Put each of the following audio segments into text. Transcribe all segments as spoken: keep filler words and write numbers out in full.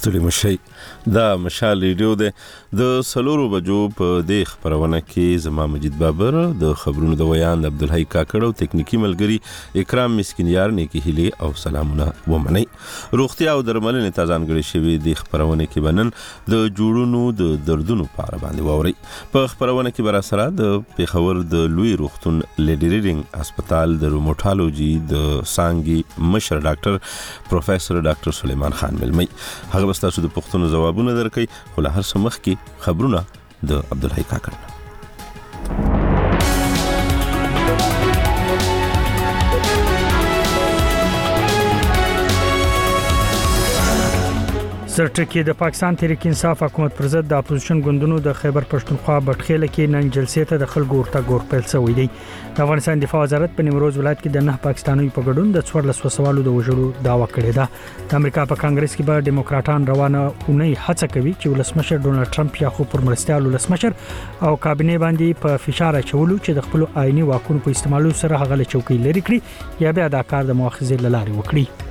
ستړي مشي دا مشال ریډیو ده د سلورو بجو په دې خبرونه کې زما مجید بابر د خبرونو د ویان د عبدالحی کاکړ او تکنیکی ملګری اکرام مسکینیار نیکی هلی او سلامونه ومني روغتیا او درملنې تازان غړي شوی د خبرونه کې بنن د جوړونو د دردونو لپاره باندې ووري په خبرونه کې بر سره د پیښور د لوی روغتون لیډی ریډینګ هسپتال د روماتولوژي د سانګي مشر ډاکټر پروفیسور ډاکټر سلیمان خان ملمي هغه بس تاسو د پښتنو جوابونه درکې خو له هر څه مخکې خبرونه د عبدالحی کاکړ. سرټکی د پاکستان تحریک انصاف حکومت پر ضد د اپوزیشن ګوندونو د خیبر پښتونخوا بټخېله کې نن جلسې ته د خلکو ورته ګور پیل شوی دی. د افغانستان دفاع وزارت په نیمروز ولایت کې د نه پاکستاني په ګډون د څوارلس وسوالو د وژلو داوا کړې ده. د امریکا په کانګرس کې به ډیموکراټان روانه اونۍ هڅه کوي چې ولسمشر ډونالد ټرمپ یا خو پر مرستيال ولسمشر او کابینه باندې په فشار اچولو چې د خپل آئینی واکونو په استعمالولو سره هغه له چوکۍ لري کړي یا بیا د کار د مؤاخذې لارې وکړي.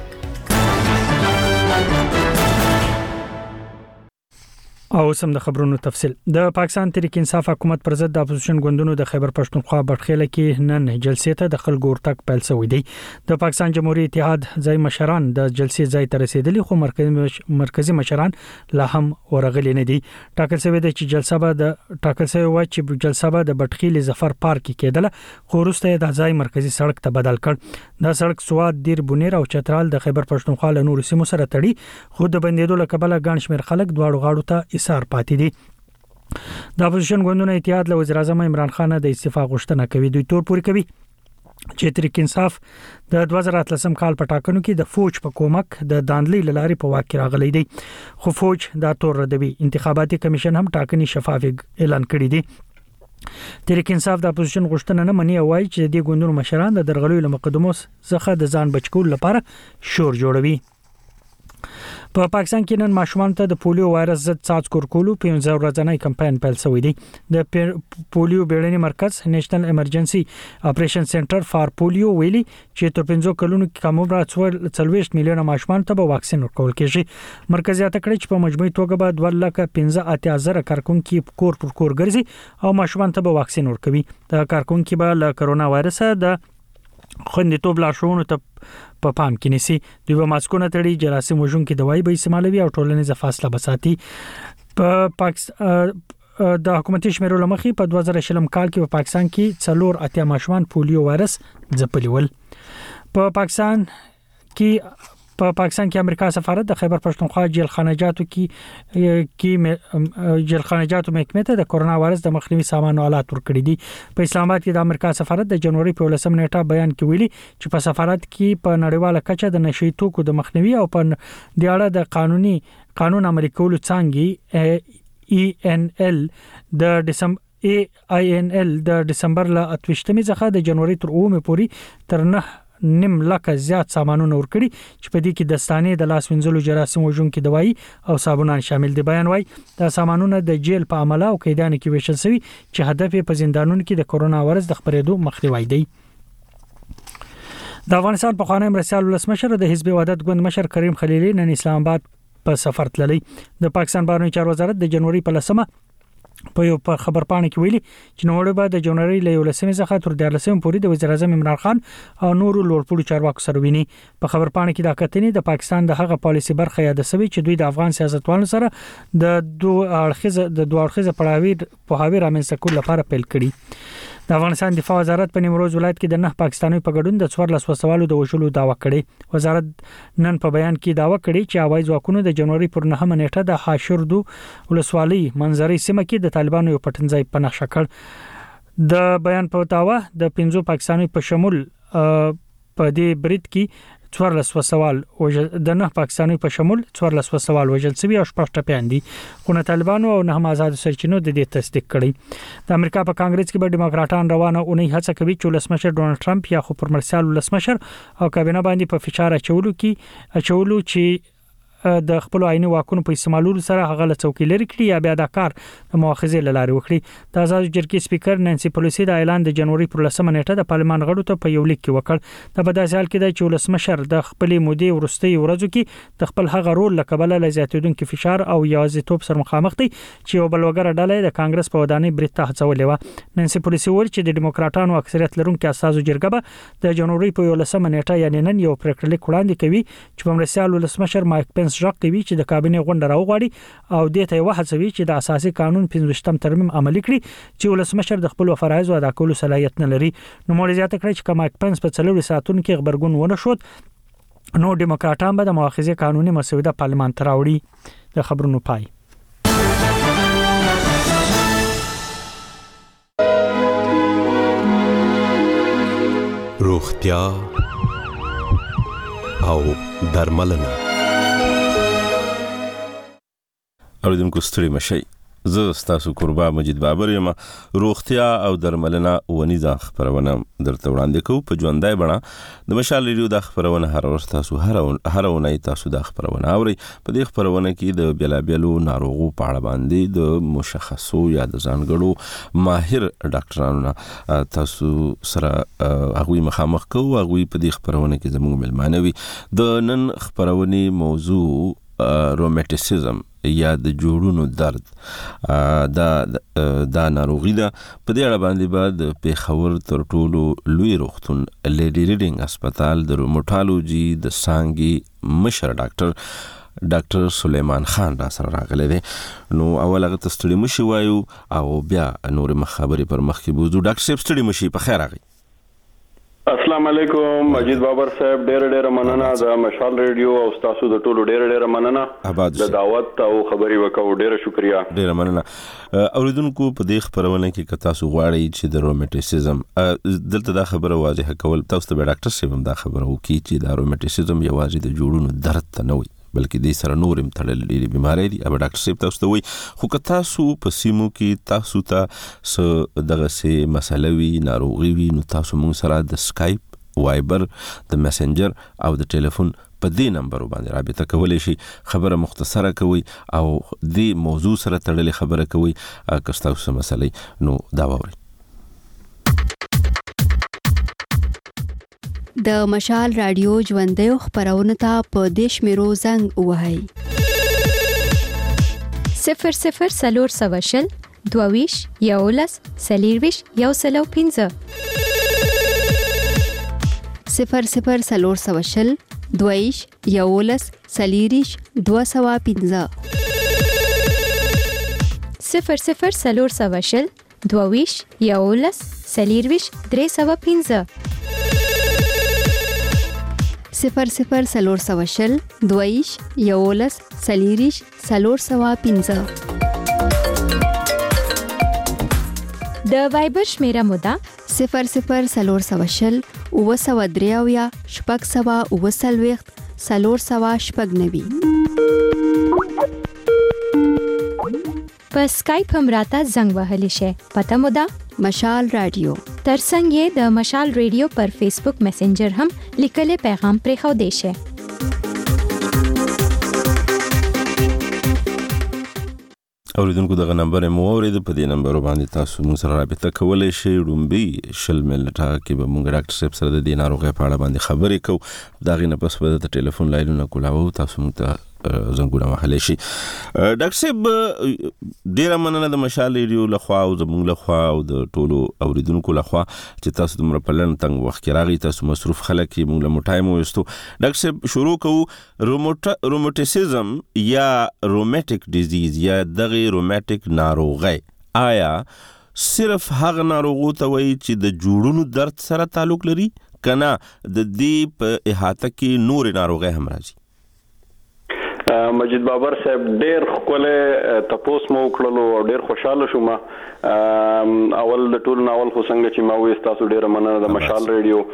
او سم د خبرونو تفصیل. د پاکستان تحریک انصاف حکومت پر ضد د اپوزیشن ګوندونو د خیبر پښتونخوا بټخېله کې نن جلسې ته د خلکو ورتګ پیل شوی دی. د پاکستان جمهوریت اتحاد ځای مشران د جلسې ځای ته رسیدلي خو مرکزی مرکزی مشران لا هم ورغلي نه دي. ټاکل شوی دی چې جلسه به د ټاکل شوی و چې جلسه به د بټخېله ظفر پارک کې کېدله خو وروسته د ځای مرکزی سړک ته بدل کړ. دا سړک سواد دیر بونیر او چترال د خیبر پښتونخوا له نور سیمو سره تړي خو د بندیدو لکبله ګڼ شمېر خلک دواړو غاړو ته ایثار پاتې دي. د اپوزیشن ګوندونو اتحاد له وزیر اعظم عمران خان د استعفا غوښتنه کوي. دوی تور پوري کوي چې تحریک انصاف د دوه زره اتلسم کال په ټاکنو کې د فوج په کومک د داندلي لاري په واک کې راغلی دی خو فوج دا تور ردوي. انتخاباتي کمیشن هم ټاکنې شفاف اعلان کړی دی. تحریک انصاف د اپوزیشن غوښتنه نه مني او وايي چې د ګوندونو مشران د درغلي لمقدمو څخه د ځان بچکول لپاره شور جوړوي. په پاکستان کې نن ماشومان ته د پولیو وایرس ضد څاڅکو ورکولو پنځه ورځنی کمپاین پیل شوی دی. د پولیو بیړنی مرکز نېشنل ایمرجنسي اپریشن سنټر فار پولیو ویلي چې تر پنځه کلونو کې کوم را څلويشت میلیونه ماشومان ته به واکسین ورکول کېږي. مرکزیت کړی چې په مجموعي توګه به دوه لکه پنځه اتیا زره کارکونکو کور پر کور ګرځي او ماشومان ته به واکسین ورکوي. د کارکونکو به له کرونا وایرس د خوندیتوب لارښوونو ته په پام کې نیسي. دوی به ماسکونه تړي، جراثیم وژونکي دوايي به استعمالوي او ټولنیزه فاصله بساتي. په پاکستان د حکومتي شمیرو لمخې په دوه زره شلم کال کې په پاکستان کې څلور اتیا ماشومان پولیو وایرس ځپلي ول. په پاکستان کې په پاکستان کې امریکا سفارت د خیبر پښتونخوا جیل خانجاتو کې کې جیل خانجاتو محکمې ته د کرونا وایرس د مخنیوي سامان او آلات ورکړي دي. په اسلام آباد کې د امریکا سفارت د جنوري په ولسم نیټه بیان کې ویلي چې په سفارت کې په نړیواله کچه د نشي توکو د مخنیوي او په د اړه د قانوني قانون عملي کولو څنګه ای ان ال د دسمبر ای آی ان ال د دسمبر ل اتوشتمې څخه د جنوري تر اومه پورې تر نه نیم لکه زیات سامانونه ورکړي چې په دې کې دستانې د لاس وینځلو جراثیم وژونکي دوايي او صابونان شامل دي. بیان وايي دا سامانونه د جیل په عمله او قیدانو کې ویشل شوی چې هدف یې په زندانونو کې د کرونا وایرس د خپرېدو مخنیوي دی. د افغانستان په خوانی مرستيال ولسمشر د حزب وحدت ګوند مشر کریم خلیلی نن اسلام آباد په سفر تللی. د پاکستان بهرنی چارو وزارت د جنوري په لسمه په یو په خبرپاڼه کې ویلي چې نو وړاندې د جنوري له ولسمې څخه تر دیارلسم پورې د وزیر اعظم عمران خان او نورو لوړپوړو چارواکو سره ویني. په خبرپاڼه کې دا کتنې د پاکستان د هغه پالیسي برخه یاد شوی چې دوی د افغان سیاستوالو سره د دوه اړخیزه د دوه اړخیزه پړاوی په هاوی رامنځته کول لپاره پیل کړي. د افغانستان دفاع وزارت په نیمروز ولایت کې د نه پاکستاني په ګډون د څوارلس وسوالو د وژلو داوا کړې. وزارت نن په بیان کې داوا کړې چې هوایي ځواکونو د جنوري پر نهمه نیټه د حاشردو ولسوالۍ منځري سیمه کې د طالبانو یو پټنځای په نقشه کړ. د بیان په داوا د پنځو پاکستاني په شمول په دې برید کې څوارلس وسوال او د نه پاکستاني په شمول څوارلس وسوال وژل شوی او شپږ ټپيان دي خو نه طالبانو او نه هم آزاد سرچینو د دې تصدیق کړی. د امریکا په کانګرس کې به ډیموکراټان روانه اونۍ هڅه کوي چې ولسمشر ډونالد ټرمپ یا خو پر مرستيال ولسمشر او کابینه باندې په فشار اچولو کې اچولو چې د خپل عیني واکونو په استعمالولو سره هغه له څوکۍ لري کړي یا بیا د کار د مؤاخذې لاري وکړي. د آزاد جرګې سپیکر نانسي پلوسی د اعلان د جنوري پر لسمه نیټه د پارلمان غړو ته په یو لیک کې وکړ. د بداسي حال کې د ولسمشر د خپل مودې ورستۍ ورځو کې د خپل هغه رول لکبل له زیاتېدونکو فشار او یوازیتوب سره مخامخ دي چې یو بل وګړه ډله د کانګرس په ودانۍ برید ته هڅولې و. نانسي پلوسی وویل چې د دیموکراتانو اکثریت لرونکو اساسو جرګه به د جنوري په یو لسمه نیټه یعنی نن یو پریکړه لیک وړاندې کوي چې په مرستيال ولسمشر مایک پنس ژغ کوي چې د کابینې غونډه راوغواړي او د ته وهڅوي چې د اساسي قانون پنځوستم ترمیم عملي کړي چې ولسمشر د خپل فرایض ادا کولو صلاحیت نه لري. نو مولوی زیاته کړی چې مایک پنس په څلور ساعتونو کې خبرګون ونه شو نو دیموکراتان به د مؤاخذې قانوني مسوده پارلمان ته راوړي. د خبرونو پای. روغتیا او درملنه. اوریدونکو ستړي مشي. زه ستاسو قربا مجید بابر یم. روغتیا او درملنه ونیزه خبرونه درته وړاندې کوم په ژوندۍ بڼه. د مشال ریډیو د خبرونه هر ورځ تاسو هر هر ونې تاسو د خبرونه اوري. په دې خبرونه کې د بلابلو ناروغو په اړه باندې د مشخصو یا د ځانګړو ماهر ډاکټرانو تاسو سره هغوی مخامخ کوو. هغوی په دې خبرونه کې زموږ ملمانه وي. د نن خبرونه موضوع روماتیسزم یا د جوړونو درد دا دا ناروغي ده. په دې اړه باندې بعد پیښور تر ټولو لوی روغتون لیډي ریډینګ هسپتال د روماتولوژي د سانګي مشر ډاکټر ډاکټر سلیمان خان را سره راغلی دی. نو اول هغه ته ستړي مشي وایو او بیا نور مخابرې پر مخ کې بوزو. ډاکټر صاحب ستړي مشي په خیر راغی. السلام علیکم مجید بابر صاحب، ډېر ډېر مننه د مشال ریډیو او تاسو د ټولو ډېر ډېر مننه د دعوت او خبري وکاو. ډېر شکریا. ډېر مننه. اوریدونکو په دې خبرونه کې که تاسو غواړئ چې د روماتیسزم دلته دا خبره واضحه کول، تاسو ته ډاکټر صاحب هم دا خبره وکړي چې دا روماتیسزم یوازې د جوړونو درد ته نه وي بلکې دې سره نورم تړلې بیماری دي. اب ډاکټر صاحب تاسو ته وایي خو که تاسو په سیمو کې تاسو ته څه دغه سي مسله وي ناروغي وي نو تاسو موږ سره د سکایپ، وایبر، د میسنجر او د ټلیفون په دې نمبر باندې رابطه کولای شي. خبره مختصره کوي او دې موضوع سره تړلې خبره کوي. که تاسو مسلې نو دا ووري. د مشال رادیو ژوندۍ خبرونه ته په دیش میرو زنګ وهاي صفر صفر سلور سواشل دوویش یولس سلیرویش یو سلو پینزه صفر صفر سلور سواشل دوویش یولس سلیریش دو سوا پینزه صفر صفر سلور سواشل دوویش یولس سلیرویش درې سوا پینزه صفر صفر سلور سواشل دویش یولس سلیریش سلور سوا پینزه. د وایبر شمیره مودا صفر صفر سلور سواشل او سوا دریاویا شپږ سوا او سلويخت سلور سوا شپږ نوي. په سکایپ هم راته زنګ وهلی شي. پته مودا مشال رادیو. ترڅنګ یې د مشال ریډیو پر فیسبوک میسنجر هم لیکلي پیغام پرې خو دی شي. اوریدونکو دغه نمبر مو اورید. په دې نمبر باندې تاسو موږ سره رابطه کولای شئ. رومبي شل ملټا کې به موږ ډاکټر صاحب سره د دې ناروغۍ په اړه باندې خبرې کوو. دا غي نه پس به د ټلیفون لاینونه کولاو تاسو موږ ته زنګونه وهلی شي. ډاکټر صاحب ډیره مننه د مشال ریډیو لخوا او زموږ لخوا او د ټولو اوریدونکو لخوا چې تاسو دومره په لن تنګ وخت کې راغی. تاسو مصروف خلک یې موږ له ټایم وستو. ډاکټر صاحب شروع کوو. روماتیسزم یا روماتیک ډیزیز یا دغه روماتیک ناروغي آیا صرف هغه ناروغو ته وایي چې د جوړونو درد سره تعلق لري کنه د دې په احاطه کې نور ناروغي هم راځي؟ مجید بابر صاحب ډیر خوله تپوس مو کړلو او ډیر خوشاله شوم. اول د ټول ناول خو څنګه چې ما وې تاسو ډیر مننه د مشال ریډیو.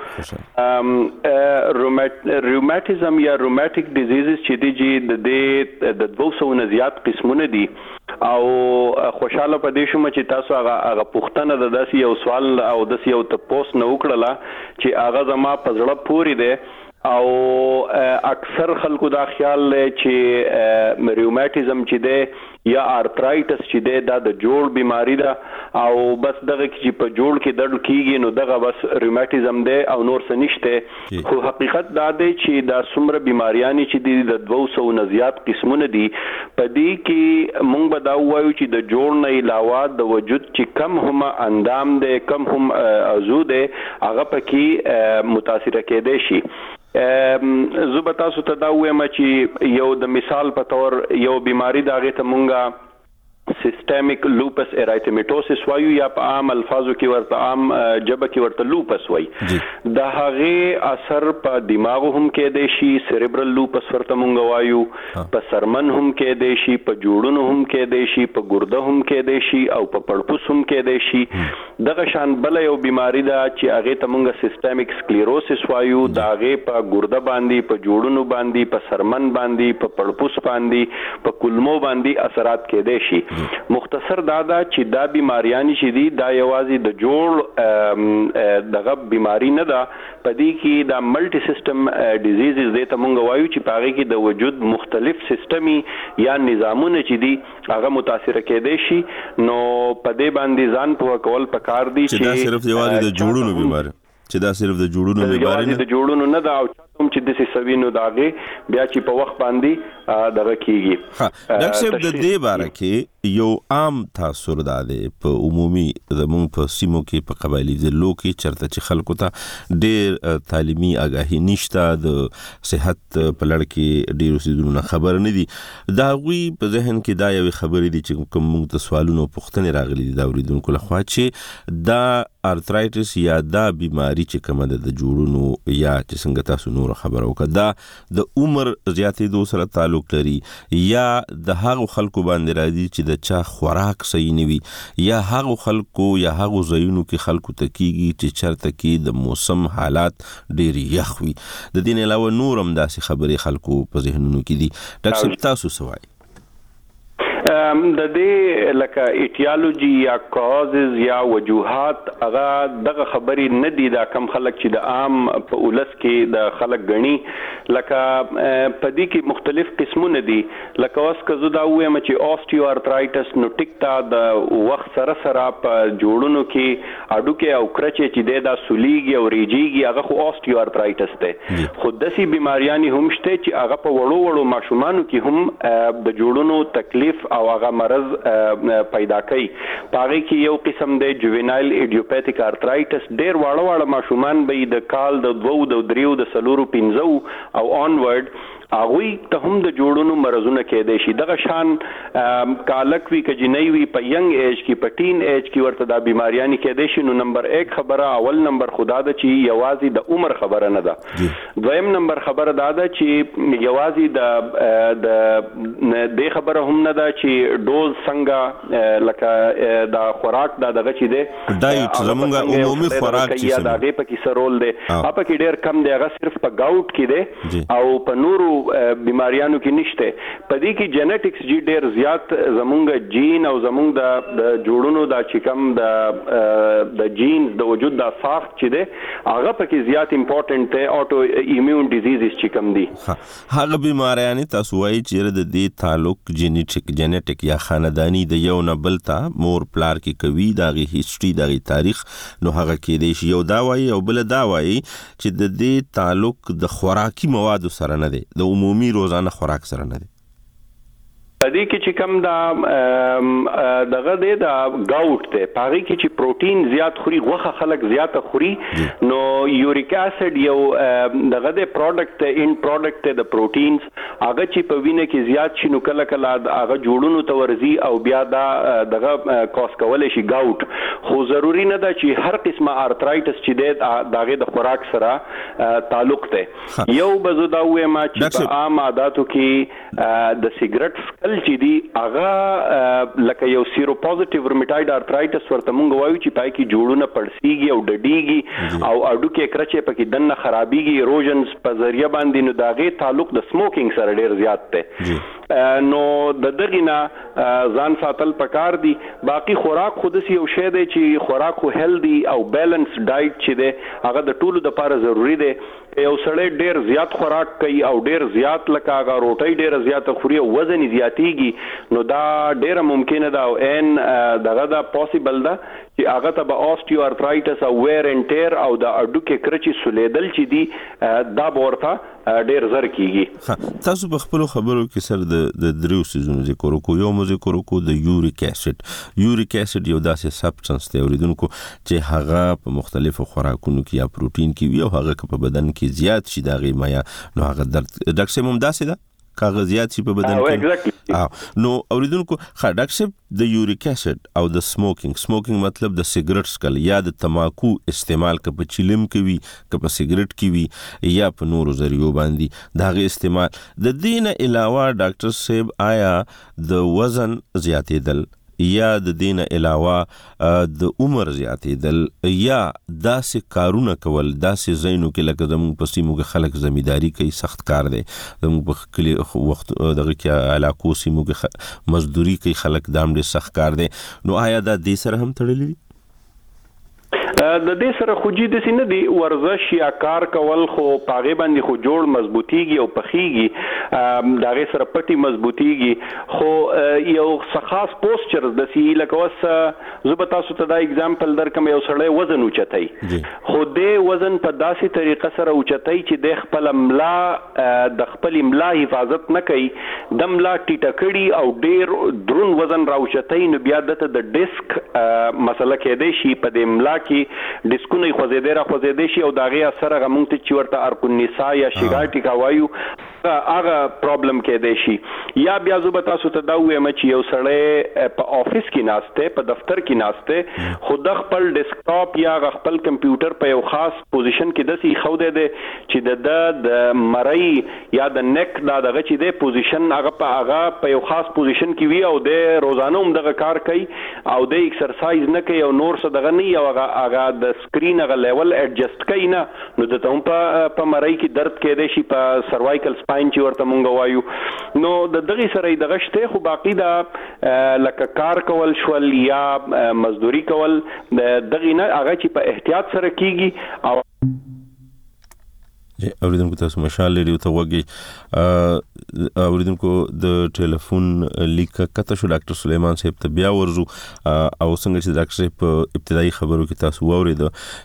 روماتیزم یا روماتیک ډیزیزز چې دی چې د دې د دوه سوه نه زیات قسمونه دي او خوشاله پدې شوم چې تاسو هغه هغه پوښتنه د داسې یو سوال او داسې یو تپوس نه وکړله چې هغه زما په زړه پورې ده او اکثر خلکو دا خیال لري چې ریوماتیزم چې دی یا آرترایټس چې دی دا د جوړ بیماری ده او بس دغه چې په جوړ کې درد کیږي نو دغه بس ریوماتیزم دی او نور څه نشته. خو حقیقت دا دی چې دا څومره بیماریان چې دي د دوه سوو نه زیات قسمونه دي. په دې کې مونږ به دا وایو چې د جوړ نه علاوه د وجود چې کم هم اندام دی کم هم عضو دی هغه پکې متاثر کېدای شي. زه به تاسو ته دا وایم چې یو د مثال په تور یو بیماری دا غي ته مونږه سیستمیک لوپس ارایتمیټوسس وایو یا په عام الفاظو کې ورته عام جبه کې ورته لوپس وایي. د هغه اثر په دماغ هم کې دی شي سریبرل لوپس ورته مونږ وایو په سرمن هم کې دی شي په جوړونو هم کې دی شي په ګرده هم کې دی شي او په پړپوس هم کې دی شي. دغه شان بل یو بیماری ده چې هغه ته مونږ سیستمیک سکلیروسس وایو دا هغه په ګرده باندې په جوړونو باندې په سرمن باندې په پړپوس باندې په کولمو باندې اثرات کې دی شي. مختصر دا دا چې دا بیماریان چې دي دا یوازې د جوړ دغه بیماری نه ده په دې کې دا ملټي سیستم ډیزیزز دي ته مونږ وایو چې په هغه کې د وجود مختلف سیستمي یا نظامونه چې دي هغه متاثر کېدای شي. نو په دې باندې ځان په کول پکار دي چې دا صرف یوازې د جوړونو بیماری چې دا صرف د جوړونو بیماری نه د جوړونو نه دا هم چې د سوینو داغه بیا چې په وخت باندې دغه کیږي. ها ډاکټر صاحب د دې باره کې یو عام تاثر دا دی په عمومي زموږ په سیمو کې په قبایلی ضلعو کې چرته چې خلکو ته ډېر تعلیمي آگاهي نشته د صحت په لړ کې ډېر اوسېدونکو خبر نه دي. دا غوي په ذهن کې دا یو خبرې دي چې کوم موږ ته سوالونه پوښتنې راغلي دي دا اوریدونکو لخوا چې دا آرترایټس یا دا بیماری چې کومه ده د جوړونو یا چې څنګه تاسو نور خبرو وکړه دا د عمر زیاتېدو سره تعلق لري یا د هغو خلکو باندې راځي چې د چا خوراک صحیح نه وي یا هغو خلکو یا هغو ځایونو کې خلکو ته کېږي چې چرته کې د موسم حالات ډېر یخ وي. د دې نه علاوه نور هم داسې خبرې خلکو په ذهنونو کې دي. ډاکټر صاحب تاسو څه وایي؟ د دې لکه ایټیالوجي یا کازز یا وجوهات هغه دغه خبرې نه دي دا کم خلک چې د عام په ولس کې د خلک غني لکه په دې کې مختلف قسمونه دي. لکه اوس که زه دا وایم چې اوستیو آرترایټس نو ټیکتا د وخت سره سره په جوړونو کې اډوکه او کرچې چې د سوليږي او ریجیږي هغه خو اوستیو آرترایټس ده. خو داسې بیماریانی هم شته چې هغه په وړو وړو ماشومانو کې هم د جوړونو تکلیف او هغه مرض پیدا کوي. پاره کې یو قسم دی جوینایل ایډیوپیتیک آرترایټس ډېر واړه واړه ماشومان به د کال د دوو د دریو د سلورو پنځو او آنورډ هغوی ته هم د جوړونو مرزونه کېدای شي. دغه شان کالک وی کجنۍ وی په ینګ ایج کې په ټین ایج کې ورته دا بیماریانی کېدای شي. نو نمبر یک خبره اول نمبر خدا ده چې یوازې د عمر خبره نه ده. دویم نمبر خبره دا ده چې یوازې د د دې خبره هم نه ده چې ډوز څنګه لکه دا خوراک دا دغه چې ده دا زمونږ عمومي خوراک چې دا غي په کې سرول ده اپا کې ډېر کم دی هغه صرف په گاوټ کې ده او په نورو بیماریانو کې نشته. په دې کې جینټکس جی ډېر زیات زمونږ جین او زمونږ د جوړونو دا چې کم د د جینز د وجود دا ساخت چې ده هغه پکې زیات امپورټنت دی. اټو ایمیون ډیزیزز چې کم دي هغه بیماریان تاسو وایي چې د دې تعلق جینټیک جینټیک یا خاندانی د یو نه بل ته مور پلار کې کوي دا غي هیستوري دا غي تاریخ نو هغه کې دی شي یو دا وایي او بل دا وایي چې د دې تعلق د خوراکي موادو سره نه دی د عمومي روزانه خوراک سره نه دی. پدې کې چې کم دا دغه دی دا گاوټ دی پاره کې چې پروتین زیات خوري غوخه خلک زیات خوري نو یوریک اسید یو دغه دی پروډکټ ان پروډکټ د پروتینز هغه چې په وینه کې زیات شي نو کله کله هغه جوړونو ته ورزي او بیا دا دغه کاس کولای شي گاوټ. خو ضروری نه ده چې هر قسمه آرترایټس چې دی دغه د خوراک سره تعلق دی. یو بزو دا وایم چې په عام عادتو کې د سیګریټ چې دی هغه لکه یو سیرو پوزټیو روماتویډ آرترایټس ورته مونږ وایو چې پای کې جوړونه پړسیږي او ډډیږي او اډو کې کرچې پکې دنه خرابيږي ایروژنز په ذریعہ باندې نو داغه تعلق د سموکینګ سره ډیر زیات دی. نو د دغینا ځان ساتل پکار دي. باقی خوراک خود سي یو شی دی چې خوراک خو هیلدي او بیلنس ډایټ چې دی هغه د ټولو لپاره ضروری دی. یو سړی ډیر زیات خوراک کوي او ډیر زیات لکه هغه روټي ډیر زیات خوري او وزن زیاتیږي نو دا ډیر ممکنه ده او ان دغه دا پوسیبل ده چې هغه ته به اوستیو ارترایټس او ویر ان ټیر او د اډو کې کرچي سولیدل چې دي دا ورته ډیر زر کیږي. تاسو په خپل خبرو کې سر د د دریو سيزونو ذکر وکړو. یو مو ذکر وکړو د یوریک اسید. یوریک اسید یو داسې سبسټنس دی اوریدونکو چې هغه په مختلفو خوراکونو کې یا پروتین کې وي او هغه په بدن کې زیات شي دا غي مایا نو هغه درد ډاکټر سیموم داسې ده کاغذیات شي په بدن کې. نو اوریدونکو ښه ډاکټر صاحب د یوریک اسید او د سموکینګ سموکینګ مطلب د سیګریټ سکل یا د تماکو استعمال که په چیلم کې وي که په سیګریټ کې وي یا په نورو ذریعو باندې دا غي استعمال د دین علاوه ډاکټر صاحب آیا د وزن زیاتېدل یا د دین علاوه د عمر زیاتېدل یا داسې کارونه کول داسې زینو کې لکه زموږ په سیمو کې خلک زمینداری کوي سخت کار دی زموږ په کلی وخت دغه کې علاقو سیمو کې مزدوري کوي خلک دام ډېر سخت کار دی نو آیا دا دې سره هم تړلی دي؟ د دې سره خوجي د سینې دی ورزش یا کار کول خو پاغه باندې خو جوړ مضبوطیږي او پخیږي دا غي سره پټي مضبوطیږي خو یو خاص پوسچر د سی لکه وس زبتا سو ته دا एग्जांपल درکم یو سړی وزن اوچتای خو دې وزن په داسې طریقه سره اوچتای چې د خپل املا د خپل املا حفاظت نه کوي د املا ټیټکړي او ډیر درون وزن راوچتای نو بیا د ډیسک مسله کې دی شي په د املا کې ډیسکونه خوځیدې را خوځیدې شي او داغه اثر هغه مونږ ته چې ورته ارکونیسا یا شیګاټی کا وایو هغه پرابلم کې دی شي یا بیا زه به تاسو ته دا وایم چې یو سړی په افیس کې ناشته په دفتر کې ناشته خود خپل ډیسکټاپ یا خپل کمپیوټر په یو خاص پوزیشن کې دسي خو دی چې د د مړی یا د نیک دا دغه چې دی پوزیشن هغه په هغه په یو خاص پوزیشن کې وي او د روزانه هم دغه کار کوي او د ایکسرسایز نه کوي او نور څه دغه نه یو هغه د سکرین هغه لیول اډجست کوي نه نو د ته هم په په مړی کې درد کې دی شي په سروایکل سپاین چې ورته مونږ وایو نو د دغه سره دغه شته خو باقی دا لکه کار کول شول یا مزدوري کول دغه نه هغه چې په احتیاط سره کیږي او اوریدونکو تاسو مشال لري ته وګي اوریدونکو د ټلیفون لیک کته شو ډاکټر سلیمان صاحب ته بیا ورزو او څنګه چې ډاکټر صاحب په ابتدایي خبرو کې تاسو واورید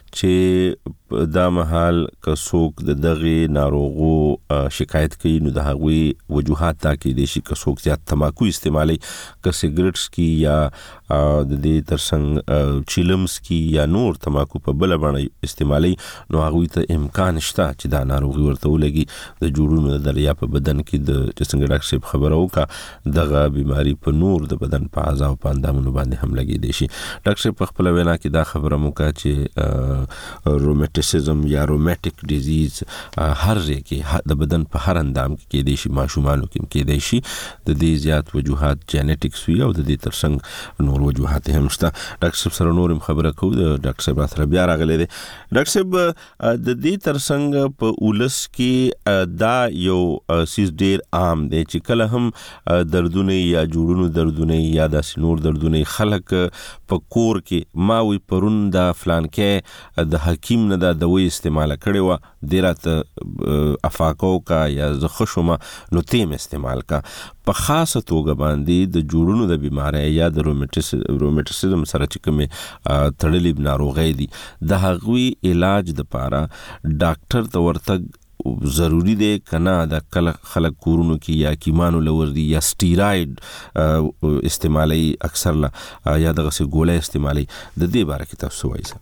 چې دا مهال که څوک د دغه ناروغو شکایت کوي نو د هغوی وجوهات تا کې دي چې که څوک زیات تماکو استعمالي که سیګریټس کی یا د دې ترڅنګ چیلمز کی یا نور تماکو په بل باندې استعمالي نو هغوی ته امکان شته چې دا ناروغي ورته ولګي د جوړونو د دریا په بدن کې د څنګه ډاکټر صاحب خبره وکړه دغه بیماری په نور د بدن په اعضاء او په اندامونو باندې هم لګي دي شي. ډاکټر صاحب په خپل وینا کې دا خبره مو کا چې روماتیسزم یا روماتیک ډیزیز هر ځای کې د بدن په هر اندام کې کې دي شي ماشومانو کې کې دي شي د دې زیات وجوهات جینټکس وي او د دې ترڅنګ نور وجوهات هم شته. ډاکټر صاحب سره نور خبره کوو د ډاکټر صاحب سره بیا راغلی دی. ډاکټر صاحب د دې ترڅنګ په ولس کې دا یو سیس ډیر عام دی چې کله هم دردونه یا جوړونو دردونه یا د نور دردونه خلک په کور کې ما وی پرون دا فلان کې د حکیم نه د دوی استعمال کړي و ډیره افاقو کا یا زخشومه نو تیم استعمال کا په خاصه توګه باندې د جوړونو د بیماری یا د روماتیسزم سره چې کومه تړلې ناروغي دي د هغوی علاج د پاره ډاکټر ته ورته ضروری دی کنه د کله خلک کورونو کې یا کیمانو لور دي یا سټیراید استعمالي اکثر لا یا دغه سه ګولې استعمالي د دې باره کې تاسو وایي.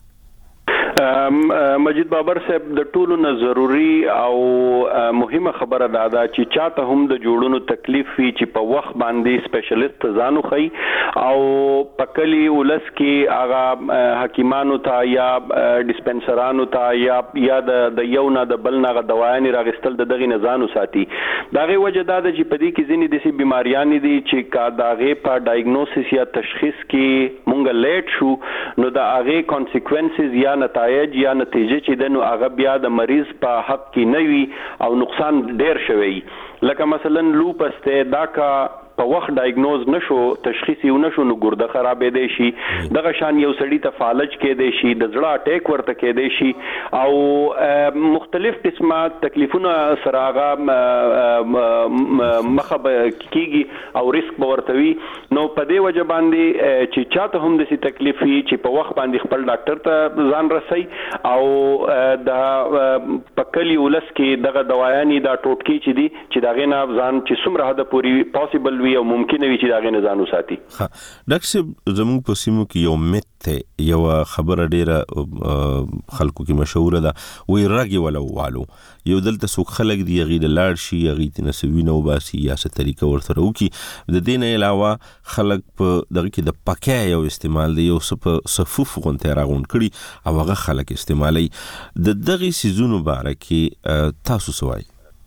مجید بابر صاحب د ټولو نه ضروری او مهمه خبره دا ده چې چاته هم د جوړونو تکلیف وي چې په وخت باندې سپیشلیست ځانو خي او پکلی ولس کې هغه حکیمانو ته یا ډیسپنسرانو ته یا یا د یو نه د بل نه دوايانې راغستل د دغه نه ځانو ساتي. داغه وجه دا ده چې په دې کې ځینې د سي بیماریاں دي چې کا داغه په ډایګنوسس یا تشخیص کې مونږ لیټ شو نو دا هغه کانسیکوینسز یا نتایج یا نتیجه چې دنو هغه بیا د مریض په حق کې نه وي او نقصان ډیر شوی لکه مثلا لوپس ته دا کا په وخت ډایګنوز نشو تشخیص یو نشو نو ګرده خرابې دی شي دغه شان یو سړی ته فالج کې دی شي د زړه اٹیک ورته کې دی شي او مختلف قسمه تکلیفونه سره هغه مخه کیږي او ریسک ورتوي نو په دې وجه باندې چې چاته هم د تکلیف وي چې په وخت باندې خپل ډاکټر ته ځان رسي او د پکلی ولس کې دغه دوايانې دا ټوټکی چې دي چې داغه نه ځان چې څومره حد پوری پوسیبل وي او ممکن وي چې داغه نه ځان وساتي. ها ډاکټر صاحب زموږ په سیمو کې یو میت ته یو خبره ډیره خلکو کې مشهوره ده وی راګي ولا والو یو دلته څوک خلک دی غیر لاړ شي غیر نسوینه وباسي یا څه طریقه ورته وکي د دین علاوه خلک په دغه کې د پکې یو استعمال دی یو صفوف غونته راغون کړي او هغه خلک استعمالي د دغه سيزونو بارکه تاسو سوای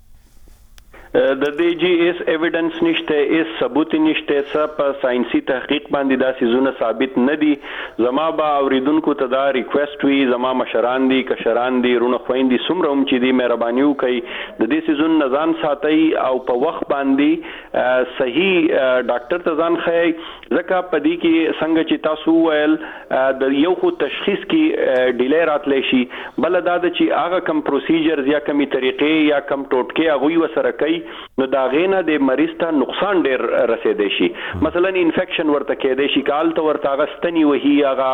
د دې جی اس ایویډنس نشته اس ثبوت نشته څه په ساينسي تحقیق باندې دا سيزونه ثابت نه دي زما با اوریدونکو ته دا ریکوست وی زما مشران دي کشران دي رونه خويندې سمره هم چې دي مهرباني وکړي د دې سيزون نظام ساتي او په وخت باندې صحیح ډاکټر ته ځان خي ځکه په دې کې څنګه چې تاسو ویل د یو خو تشخیص کې ډیلی راتلی شي بل دا چې هغه کم پروسیجرز یا کمی طریقې یا کم ټوټکې هغه وسره کوي نو دا غینه د مریض ته نقصان ډیر رسیدي شي مثلا انفیکشن ورته کېدې شي کال ته ورته غستنی وهي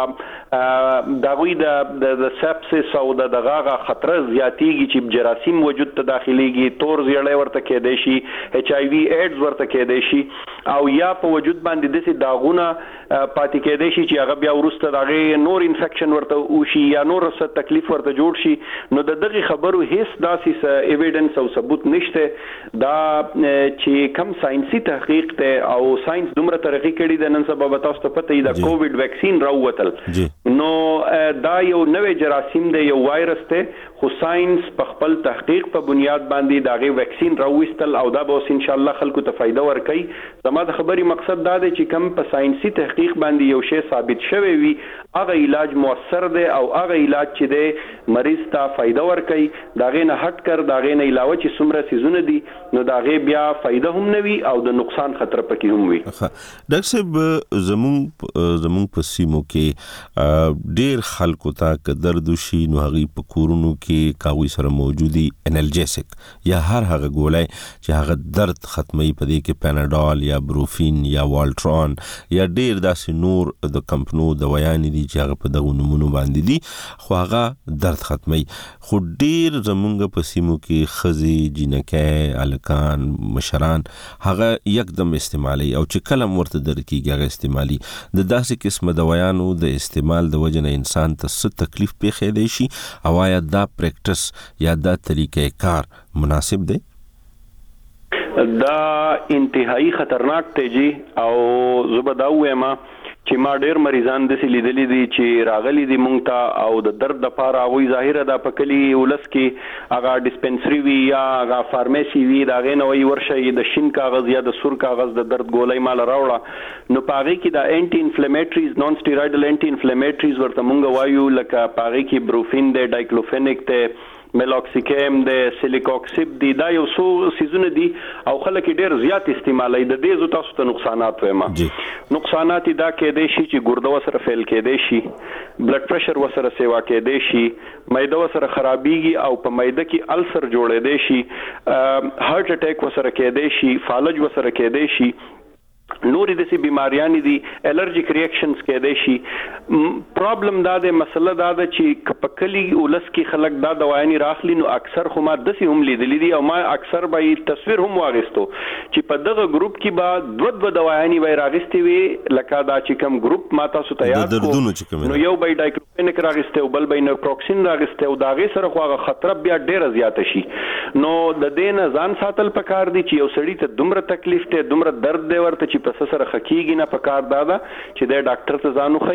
هغه دا وی د د سپسس او د دغه خطر زیاتیږي چې جراثیم وجود ته داخليږي تور زیړې ورته کېدې شي ایچ آی وی ایډز ورته کېدې شي او یا په وجود باندې د سي داغونه پاتې کېدې شي چې هغه بیا ورسته دغه نور انفیکشن ورته وشي یا نور څه تکلیف ورته جوړ شي نو د دغه خبرو هیڅ داسې ایویډنس او ثبوت نشته دا چې کم ساينسي تحقیق ته او ساينس دومره ترقی کړي د نن سبا تاسو ته پته ای د کووډ ویکسین راووتل نو دا یو نوې جراثیم دی یو وایرس ته خو ساينس په خپل تحقیق په بنیاد باندې داغه ویکسین راوستل او دا به ان شاء الله خلکو ته فائدہ ورکړي زما د خبري مقصد دا دی چې کم په ساينسي تحقیق باندې یو شی ثابت شوی وي هغه علاج موثر دی او هغه علاج چې دی مریض ته فائدہ ورکړي داغه نه هټ کر داغه نه علاوه چې څومره سيزونه دي نو داغه بیا فائدہ هم نوي او د نقصان خطر پکې هم وي. ډاکټر صاحب زمون زمون په سیمو کې ډیر خلکو ته ک درد شي نو هغه په کورونو کې کاوي سره موجودي انالجیسک یا هر هغه ګولای چې هغه درد ختمي په دې کې پیناډول یا بروفین یا والټرون یا ډیر داسې نور د کمپنو دوايان دي چې هغه په دغه نمونه باندې دي خو هغه درد ختمي خو ډیر زمونږ په سیمو کې خزي جنکه الکان مشران هغه یکدم استعمالي او چې کلم ورته درکېږي هغه استعمالي د داسې قسمه دوايانو د استعمال د وجنه انسان ته څه تکلیف پیښې دی شي او یا دا پریکټس یا دا طریقې کار مناسب دی دا انتهایی خطرناک دی جی او زبدا وېما چې ما ډېر مریضان د لیدلې دي چې راغلي دي مونږ ته او د درد لپاره وایي ظاهره د پکلی ولس کې هغه ډیسپنسری وی یا هغه فارمیسي وی دا غنه وایي ورشي د شین کاغذ یا د سور کاغذ د درد ګولای مال راوړه نو پاغي کې د انټي انفلیمیټریز نون سټیرايډل انټي انفلیمیټریز ورته مونږ وایو لکه پاغي کې بروفین د ډایکلوفینیک ته ملوکسیکیم د سیلیکوکسیب دی دا یو څو سيزونه دي او خلک ډېر زیات استعمالي د دې زو تاسو ته نقصانات وایم نقصانات دا کې دي چې ګرده وسره فیل کې دي شي بلډ پريشر وسره سیوا کې دي شي معده وسره خرابيږي او په معده کې السر جوړې دي شي هارت اٹیک وسره کې دي شي فالج وسره کې دي شي نورې د سي بيماريان دي الرجيک ریاکشنز کې دي شي پرابلم دا د مسله دا د چې کپکلی ولس کې خلک دا دوايانې راخلي نو اکثر خو ما د سي هم لیدلې دي او ما اکثر به تصویر هم واغستو چې په دغه گروپ کې به دوه دوه دوايانې وای راغستې وي لکه دا چې کوم گروپ ما تاسو ته یاد کو نو یو به ډایکلوفینیک راغستې او بل به نوپروکسین راغستې او دا غي سره خو هغه خطر بیا ډېر زیات شي نو د دین ځان ساتل پکار دي چې یو سړی ته دومره تکلیف ته دومره درد دی ورته چې په سره خکېږي نه پکار دادا چې د ډاکټر ته ځانو خي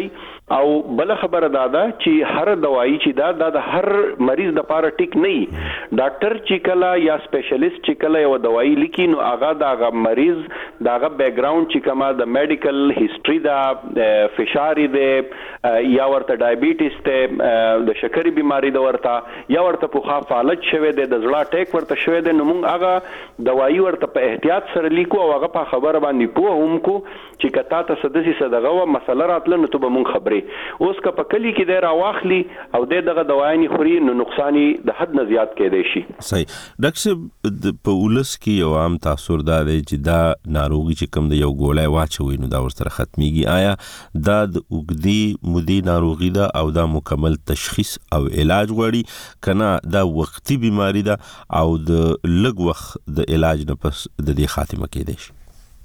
او بل خبره دادا چې هر دوايي چې دا د هر مریض د پاره ټیک نه ډاکټر چې کله یا سپیشلیست چې کله یو دوايي لیکي نو هغه د مریض داغه بیک گراوند چې کما د میډیکل هیستوري دا فشار دی یا ورته ډایبټیس ته د شکرې بیماری د ورته یا ورته په فعالیت شوه د زړه ټیک ورته شوه د نو موږ هغه دوايي ورته په احتیاط سره لیکو او هغه په خبره باندې پوه هم کو چې کتا ته سدسي صدغه و مسله راتله نو ته به مونږ خبرې اوس که په کلی کې د راواخلی او د دغه دوايي خوري نو نقصان د حد نه زیات کېدای شي. صحیح ډاکټر صاحب په ولس کې یو عام تاثر دا دی چې دا ناروغي چې کوم د یو ګولای واچوي نو دا ورسره ختميږي. آیا دا د اوګدي مودي ناروغي ده او دا مکمل تشخیص او علاج غواړي کنه دا وختي بیماری ده او د لږ وخت د علاج نه پس د دې خاتمه کېدای شي؟